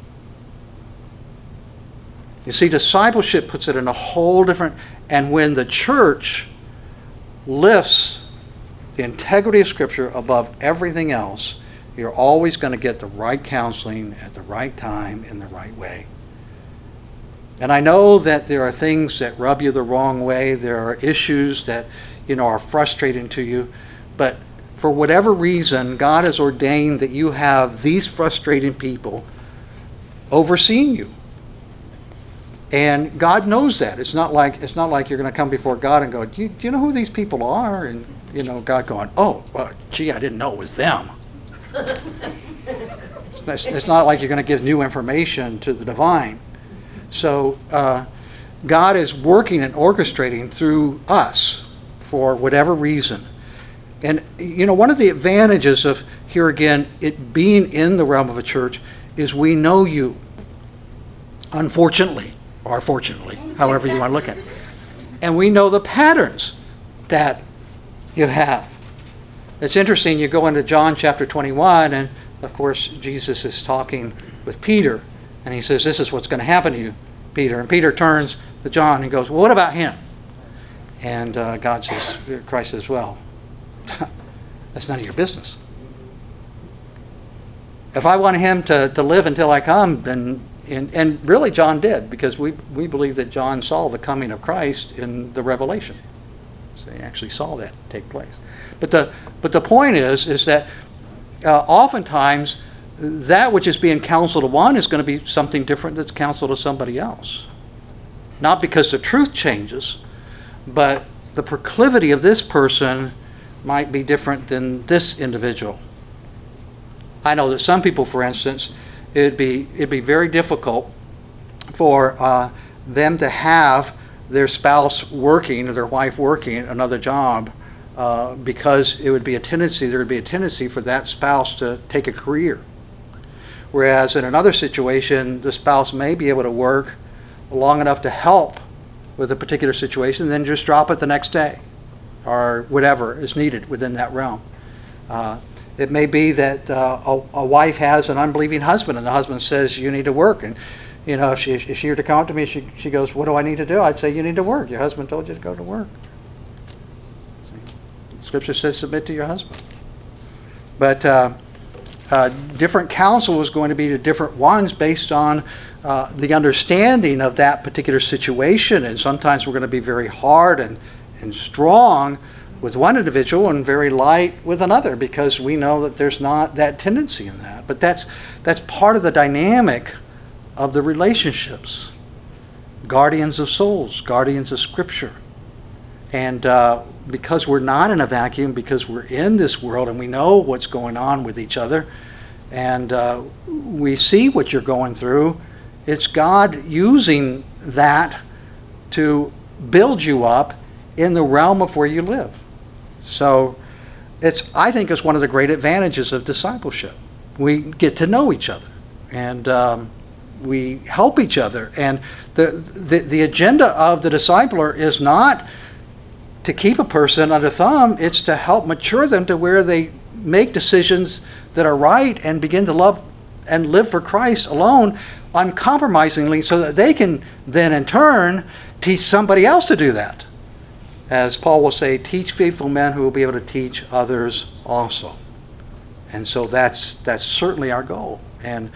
You see, discipleship puts it in a whole different... And when the church lifts the integrity of Scripture above everything else, you're always going to get the right counseling at the right time in the right way. And I know that there are things that rub you the wrong way. There are issues that, you know, are frustrating to you. But for whatever reason, God has ordained that you have these frustrating people overseeing you. And God knows that. It's not like it's not like you're going to come before God and go, do you, do you know who these people are? And, you know, God going, oh, well, gee, I didn't know it was them. it's, it's not like you're going to give new information to the divine. So uh, God is working and orchestrating through us for whatever reason. And, you know, one of the advantages of, here again, it being in the realm of a church is we know you, unfortunately, or fortunately, however you want to look at it. And we know the patterns that you have. It's interesting, you go into John chapter twenty-one, and of course Jesus is talking with Peter, and he says, this is what's going to happen to you, Peter. And Peter turns to John and goes, well, what about him? And uh, God says, Christ says, well, that's none of your business. If I want him to, to live until I come, then, and, and really John did, because we, we believe that John saw the coming of Christ in the Revelation. So he actually saw that take place. But the, but the point is, is that uh, oftentimes that which is being counseled to one is going to be something different that's counseled to somebody else. Not because the truth changes, but the proclivity of this person might be different than this individual. I know that some people, for instance, it'd be it'd be very difficult for uh, them to have their spouse working or their wife working another job uh, because it would be a tendency there would be a tendency for that spouse to take a career. Whereas in another situation, the spouse may be able to work long enough to help with a particular situation, and then just drop it the next day, or whatever is needed within that realm. Uh, it may be that uh, a, a wife has an unbelieving husband, and the husband says, you need to work. And, you know, if she, if she were to come up to me, she, she goes, what do I need to do? I'd say, you need to work. Your husband told you to go to work. See? Scripture says, submit to your husband. But uh, uh, different counsel is going to be to different ones based on uh, the understanding of that particular situation. And sometimes we're going to be very hard and, and strong with one individual and very light with another, because we know that there's not that tendency in that. But that's that's part of the dynamic of the relationships. Guardians of souls, guardians of Scripture. And uh, because we're not in a vacuum, because we're in this world and we know what's going on with each other, and uh, we see what you're going through, it's God using that to build you up in the realm of where you live. So it's, I think it's one of the great advantages of discipleship. We get to know each other, and um, we help each other. And the, the, the agenda of the discipler is not to keep a person under thumb, it's to help mature them to where they make decisions that are right and begin to love and live for Christ alone uncompromisingly, so that they can then in turn teach somebody else to do that. As Paul will say, teach faithful men who will be able to teach others also. And so that's that's certainly our goal. And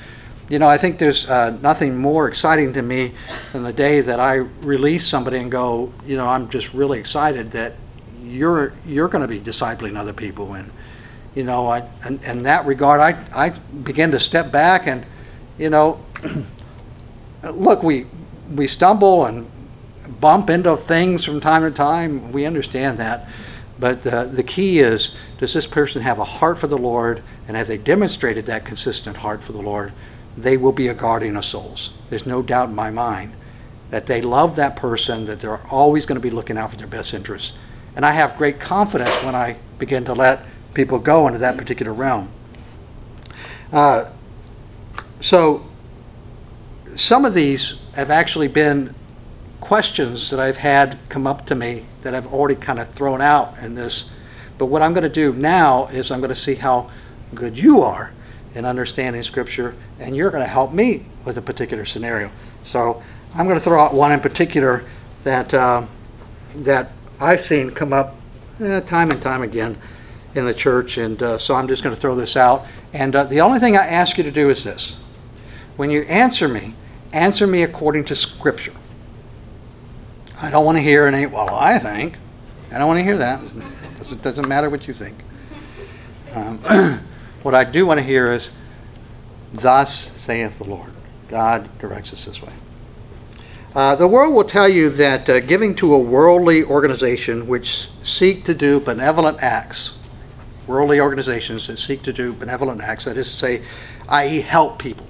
You know, I think there's uh, nothing more exciting to me than the day that I release somebody and go, you know, I'm just really excited that you're you're going to be discipling other people. And, you know, I, in, in that regard, I, I begin to step back and, you know, look, we we stumble and bump into things from time to time. We understand that. But the, the key is, does this person have a heart for the Lord? And have they demonstrated that consistent heart for the Lord? They will be a guardian of souls. There's no doubt in my mind that they love that person, that they're always going to be looking out for their best interests. And I have great confidence when I begin to let people go into that particular realm. Uh, so some of these have actually been questions that I've had come up to me that I've already kind of thrown out in this. But what I'm going to do now is I'm going to see how good you are in understanding Scripture, and you're going to help me with a particular scenario. So I'm going to throw out one in particular that uh, that I've seen come up eh, time and time again in the church, and uh, so I'm just going to throw this out. And uh, the only thing I ask you to do is this. When you answer me, answer me according to Scripture. I don't want to hear any, well, I think. I don't want to hear that. It doesn't matter what you think. Um, what I do want to hear is, thus saith the Lord. God directs us this way. Uh, the world will tell you that uh, giving to a worldly organization which seek to do benevolent acts, worldly organizations that seek to do benevolent acts, that is to say, that is help people,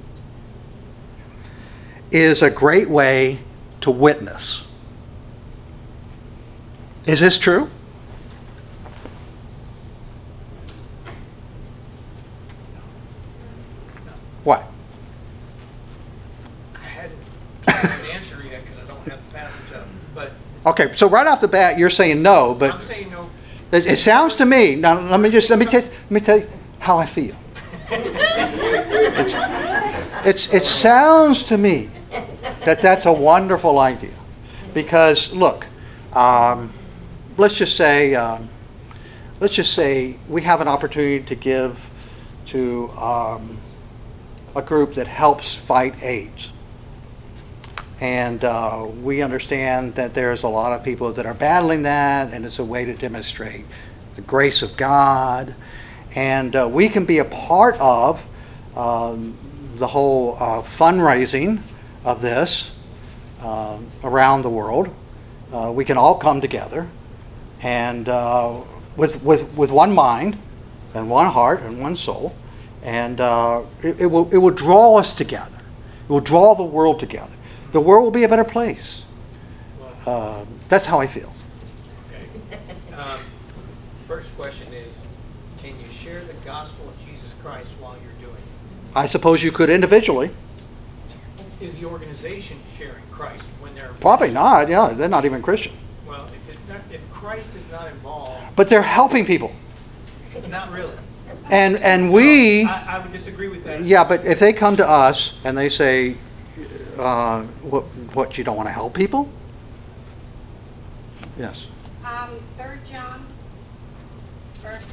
is a great way to witness. Is this true? What? I hadn't given an answer yet because I don't have the passage up. But Okay, so right off the bat, you're saying no, but I'm saying no. it, it sounds to me. Now, let me just let me tell let me tell you how I feel. It's, it's it sounds to me that that's a wonderful idea, because look, um, let's just say um, let's just say we have an opportunity to give to um, a group that helps fight AIDS. And uh, we understand that there's a lot of people that are battling that, and it's a way to demonstrate the grace of God. And uh, we can be a part of um, the whole uh, fundraising of this uh, around the world. Uh, we can all come together and uh, with, with, with one mind and one heart and one soul. And uh, it, it will it will draw us together. It will draw the world together. The world will be a better place. Uh, that's how I feel. Okay. Um, first question is, can you share the gospel of Jesus Christ while you're doing it? I suppose you could individually. Is the organization sharing Christ when they're Probably not. Yeah, they're not even Christian. Well, if it's not, if Christ is not involved, But they're helping people. not really. And and we, I, I would disagree with that. yeah, but if they come to us and they say, uh, what, what, you don't want to help people? Yes. Um, third John, verses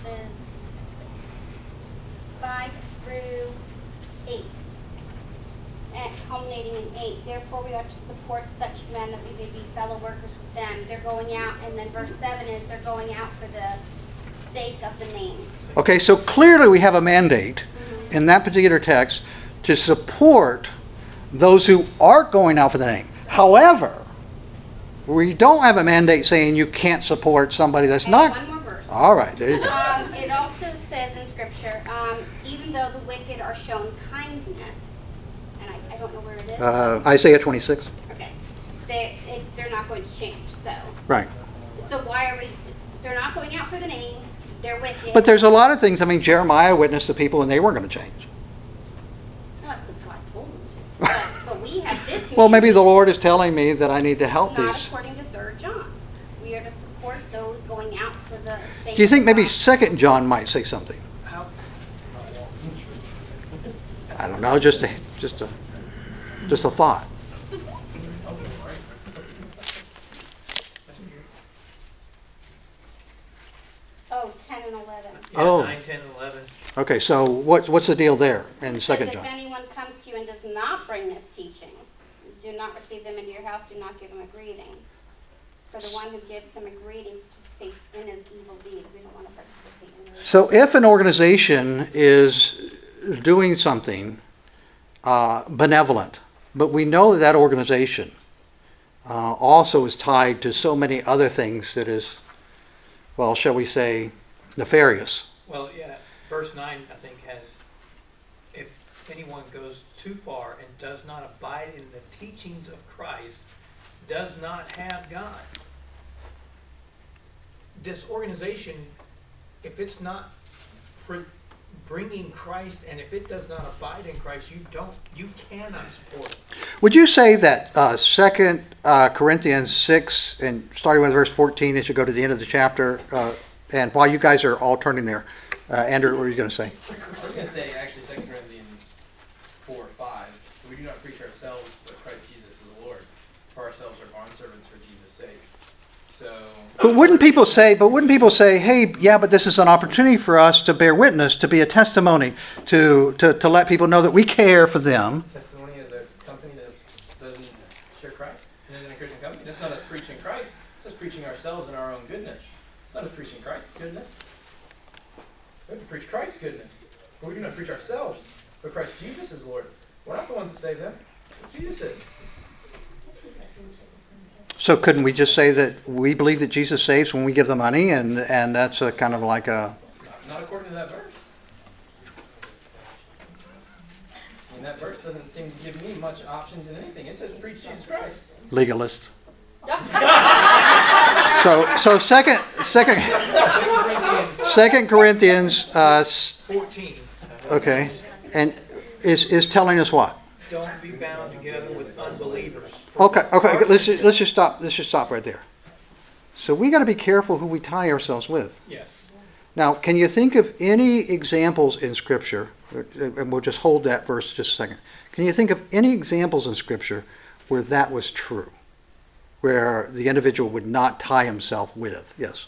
five through eight, and culminating in eight. Therefore, we ought to support such men that we may be fellow workers with them. They're going out, and then verse seven is they're going out for the sake of the name. Okay, so clearly we have a mandate in that particular text to support those who aren't going out for the name. However, we don't have a mandate saying you can't support somebody that's Okay, not. one more verse. All right, there you go. Um, it also says in Scripture, um, even though the wicked are shown kindness, and I, I don't know where it is. Uh, Isaiah twenty-six. Okay, they it, they're not going to change. So, Right. so why are we? They're not going out for the name. They're wicked. But there's a lot of things. I mean, Jeremiah witnessed the people and they weren't going to change. No, it's because God told them to. But, but we have this. Well, maybe the mandate, Lord is telling me that I need to help Not these. according to third John. We are to support those going out for the sake. Do you think of maybe God. Second John might say something? How, I don't know. Just a just a just a thought. Oh, ten and eleven. yeah, Oh. nine, ten, eleven. Okay, so what what's the deal there in It says, Second if John? anyone comes to you and does not receive them into your house, do not give him a greeting. For the one who gives him a greeting participates in his evil deeds. We don't want to participate in those. So if an organization is doing something uh, benevolent, but we know that that organization uh, also is tied to so many other things that is, well, shall we say, nefarious. Well, yeah, verse nine, I think, has, if anyone goes too far and does not abide in the teachings of Christ, does not have God. This organization, if it's not pr- bringing Christ, and if it does not abide in Christ, you don't, you cannot support it. Would you say that uh, Second uh, Corinthians six, and starting with verse fourteen, as you go to the end of the chapter, uh, and while you guys are all turning there, uh, Andrew, what are you going to say? I was going to say, actually, Second Corinthians four, five, we do not preach ourselves, but Christ Jesus is Lord. For ourselves are bondservants for Jesus' sake. So, But wouldn't people say, but wouldn't people say, hey, yeah, but this is an opportunity for us to bear witness, to be a testimony, to, to, to let people know that we care for them. testimony is a company that doesn't share Christ. And isn't a Christian company. That's not us preaching Christ. It's us preaching ourselves and our own goodness. It's not us preaching Christ's goodness. We have to preach Christ's goodness. But we do not preach ourselves, but Christ Jesus is Lord. We're not the ones that save them. Jesus is. So couldn't we just say that we believe that Jesus saves when we give the money, and, and that's a kind of like a... Not, not according to that verse. And that verse doesn't seem to give me much options in anything. It says preach Jesus Christ. legalist. So, so second, second, Second Corinthians, uh, s- fourteen, okay, and is is telling us what? don't be bound together with unbelievers. Okay, okay, let's ju- let's just stop. Let's just stop right there. So we got to be careful who we tie ourselves with. Yes. Now, can you think of any examples in Scripture? And we'll just hold that verse just a second. Can you think of any examples in Scripture where that was true, where the individual would not tie himself with? Yes.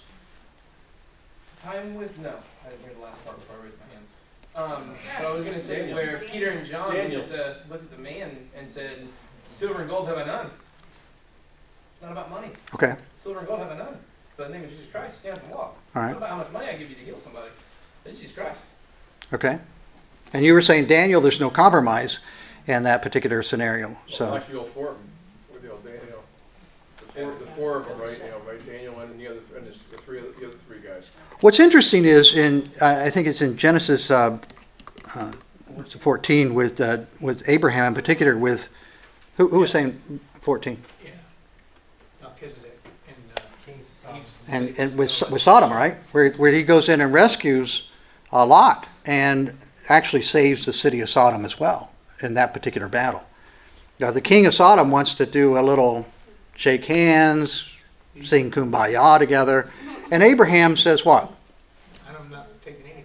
Time with no. I didn't hear the last part before I raised my hand. Um, but I was going to say where Peter and John looked at, the, looked at the man and said, "Silver and gold have I none." It's not about money. Okay. Silver and gold have I none. But in the name of Jesus Christ, stand up and walk. All right. Not about how much money I give you to heal somebody. It's Jesus Christ. Okay. And you were saying, Daniel, there's no compromise in that particular scenario. So. Well, actually, all four of them, were the, old Daniel, the four, the four of them, right? You know, right? Daniel and the other, th- and the three, the other three guys. What's interesting is in, I I think it's in Genesis uh, uh, what's it, fourteen with uh, with Abraham in particular. With who, who was saying fourteen? Yeah. Melchizedek and uh, he- And and with with Sodom, right? Where where he goes in and rescues uh, Lot and actually saves the city of Sodom as well in that particular battle. Now the king of Sodom wants to do a little shake hands, sing kumbaya together, and Abraham says what? I'm not taking anything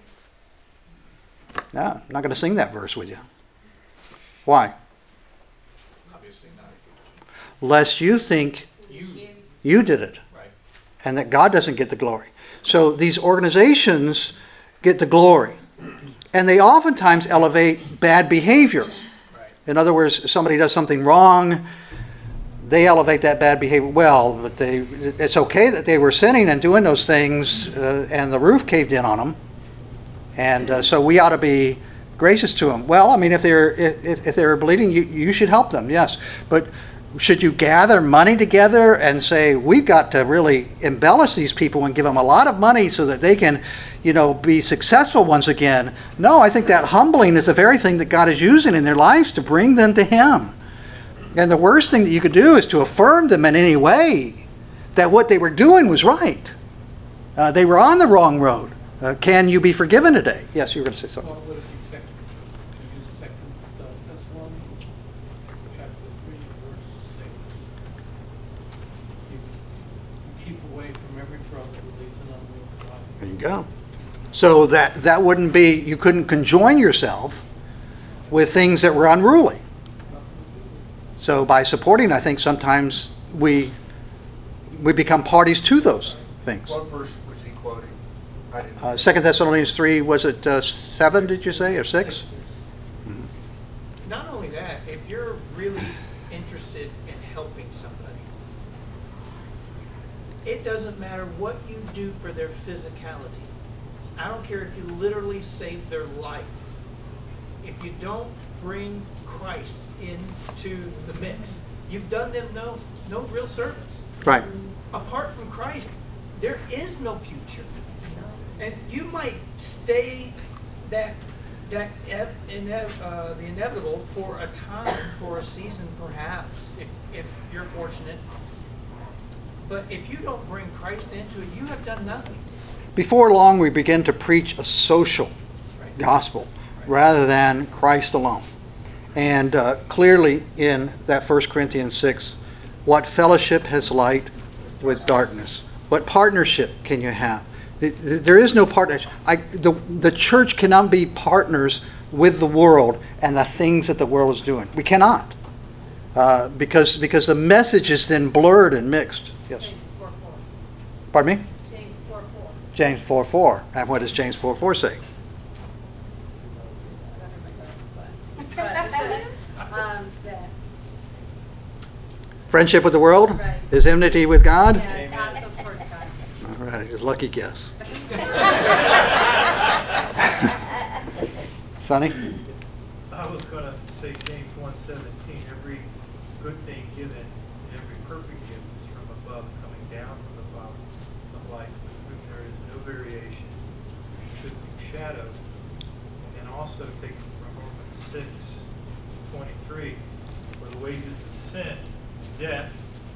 from you. No, I'm not going to sing that verse with you. Why? Obviously not. Lest you think You, you did it right. and that God doesn't get the glory. So these organizations get the glory. And they oftentimes elevate bad behavior. Right. In other words, if somebody does something wrong, they elevate that bad behavior. Well, but they, it's okay that they were sinning and doing those things, uh, and the roof caved in on them. And uh, so we ought to be gracious to them. Well, I mean, if they're if, if they're bleeding, you, you should help them, yes. But should you gather money together and say, we've got to really embellish these people and give them a lot of money so that they can, you know, be successful once again? No, I think that humbling is the very thing that God is using in their lives to bring them to Him. And the worst thing that you could do is to affirm them in any way that what they were doing was right. Uh, they were on the wrong road. Uh, can you be forgiven today? Yes, you were going to say something. Well, would it be second, to use second uh, Thessalonians, chapter three, verse six? You you keep away from every brother who leads an unruly life. There you go. So that, that wouldn't be, you couldn't conjoin yourself with things that were unruly. So by supporting, I think sometimes we we become parties to those things. What verse was he quoting? I didn't. Uh, Second Thessalonians three, was it uh, seven, did you say, or six? Not only that, if you're really interested it doesn't matter what you do for their physicality. I don't care if you literally save their life. If you don't bring Christ into the mix, you've done them no, no real service. Right. Apart from Christ, there is no future. And you might stay that that ev- inev- uh, the inevitable for a time, for a season perhaps, if if you're fortunate. But if you don't bring Christ into it, you have done nothing. Before long, we begin to preach a social Right. gospel rather than Christ alone. And uh, clearly in that First Corinthians six, what fellowship has light with darkness? What partnership can you have? There is no partnership. I, the, the church cannot be partners with the world and the things that the world is doing. We cannot. Uh, because, because the message is then blurred and mixed. Yes. James four four. Pardon me? James four four. James four four. And what does James four four say? I don't have my glasses on. But it says, um, that, Friendship with the world Right. is enmity with God? yes, hostile towards God. All right, just lucky guess. Sonny? I was going to say James one seventeen, every good thing given and every perfect gift is from above, coming down from the Father of lights, with whom there is no variation, should be shadow. And then also taken from Romans six twenty-three, for the wages of sin is death,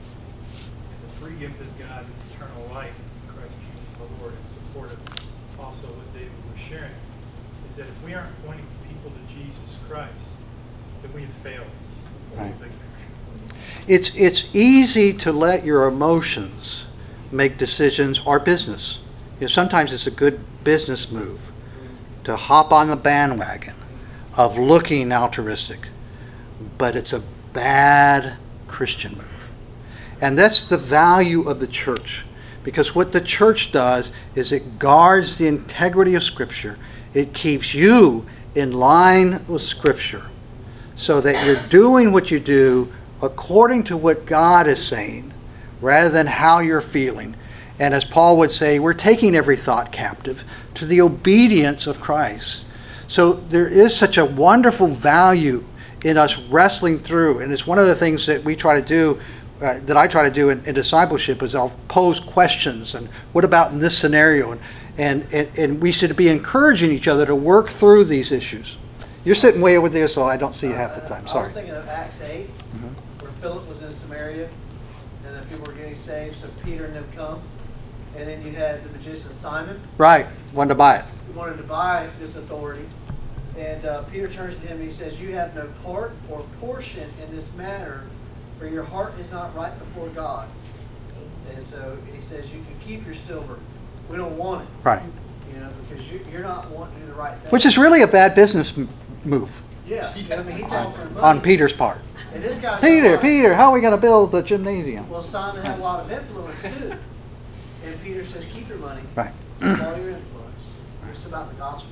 and the free gift of God is eternal life in Christ Jesus the Lord, and supportive also what David was sharing, is that if we aren't pointing people to Jesus Christ, then we have failed. Right. The big picture. It's, it's easy to let your emotions make decisions or business. You know, sometimes it's a good business move to hop on the bandwagon of looking altruistic, but it's a bad Christian move. And that's the value of the church. Because what the church does is it guards the integrity of Scripture. It keeps you in line with Scripture so that you're doing what you do according to what God is saying rather than how you're feeling. And as Paul would say, we're taking every thought captive to the obedience of Christ. So there is such a wonderful value in us wrestling through. And it's one of the things that we try to do Uh, that I try to do in, in discipleship is I'll pose questions and what about in this scenario, and, and and and we should be encouraging each other to work through these issues. You're sitting way over there, so I don't see you half the time. I Sorry. was thinking of Acts eight, Mhm. where Philip was in Samaria, and then people were getting saved, so Peter and them come, and then you had the magician Simon, Right, wanted to buy it. who wanted to buy this authority, and uh, Peter turns to him and he says, "You have no part or portion in this matter, for your heart is not right before God." And so he says, "You can keep your silver. We don't want it." Right. You know, because you, you're not wanting to do the right thing. Which is really a bad business m- move Yeah. I mean, he's offering money. on Peter's part. And this guy's Peter, not- Peter, how are we going to build the gymnasium? Well, Simon had a lot of influence too. And Peter says, "Keep your money. Right. Keep all your influence. It's about the gospel."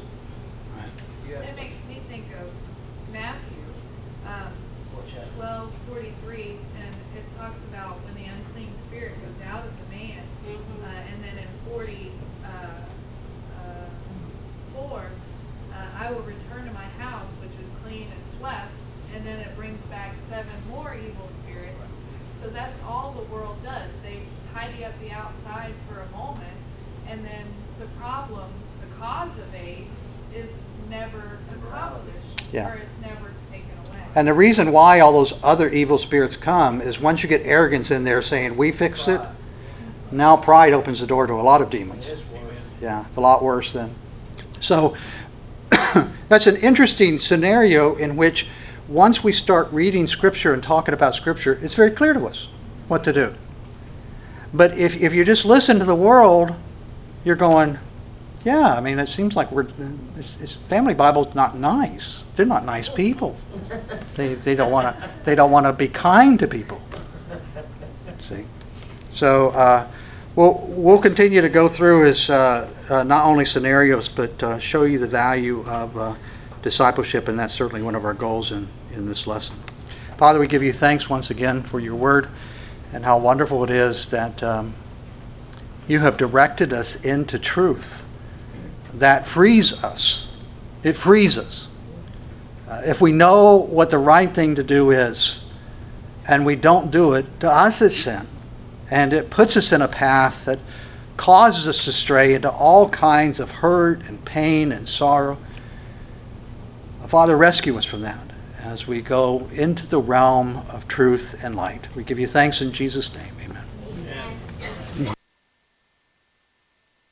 Yeah. It makes me think of Matthew, um, twelve forty-three, and it talks about when the unclean spirit goes out of the man, Mhm. uh, and then in forty, uh, uh, four, uh, I will return to my house, which is clean and swept, and then it brings back seven more evil spirits. So that's all the world does. They tidy up the outside for a moment, and then the problem, the cause of AIDS, is never accomplished, Yeah. or it's never taken away. And the reason why all those other evil spirits come is once you get arrogance in there saying, we fixed it, now pride opens the door to a lot of demons. It's worse. Yeah, it's a lot worse than. So that's an interesting scenario in which once we start reading Scripture and talking about Scripture, it's very clear to us what to do. But if, if you just listen to the world, you're going, yeah, I mean, it seems like we're, it's, it's, Family Bible's not nice. They're not nice people. They, they don't want to, they don't want to be kind to people. See? So, uh, we'll, we'll continue to go through as, uh, uh, not only scenarios, but uh, show you the value of uh, discipleship, and that's certainly one of our goals in, in this lesson. Father, we give you thanks once again for your word and how wonderful it is that um, You have directed us into truth that frees us. It frees us. Uh, if we know what the right thing to do is, and we don't do it, to us it's sin. And it puts us in a path that causes us to stray into all kinds of hurt and pain and sorrow. Father, rescue us from that as we go into the realm of truth and light. We give you thanks in Jesus' name. Amen.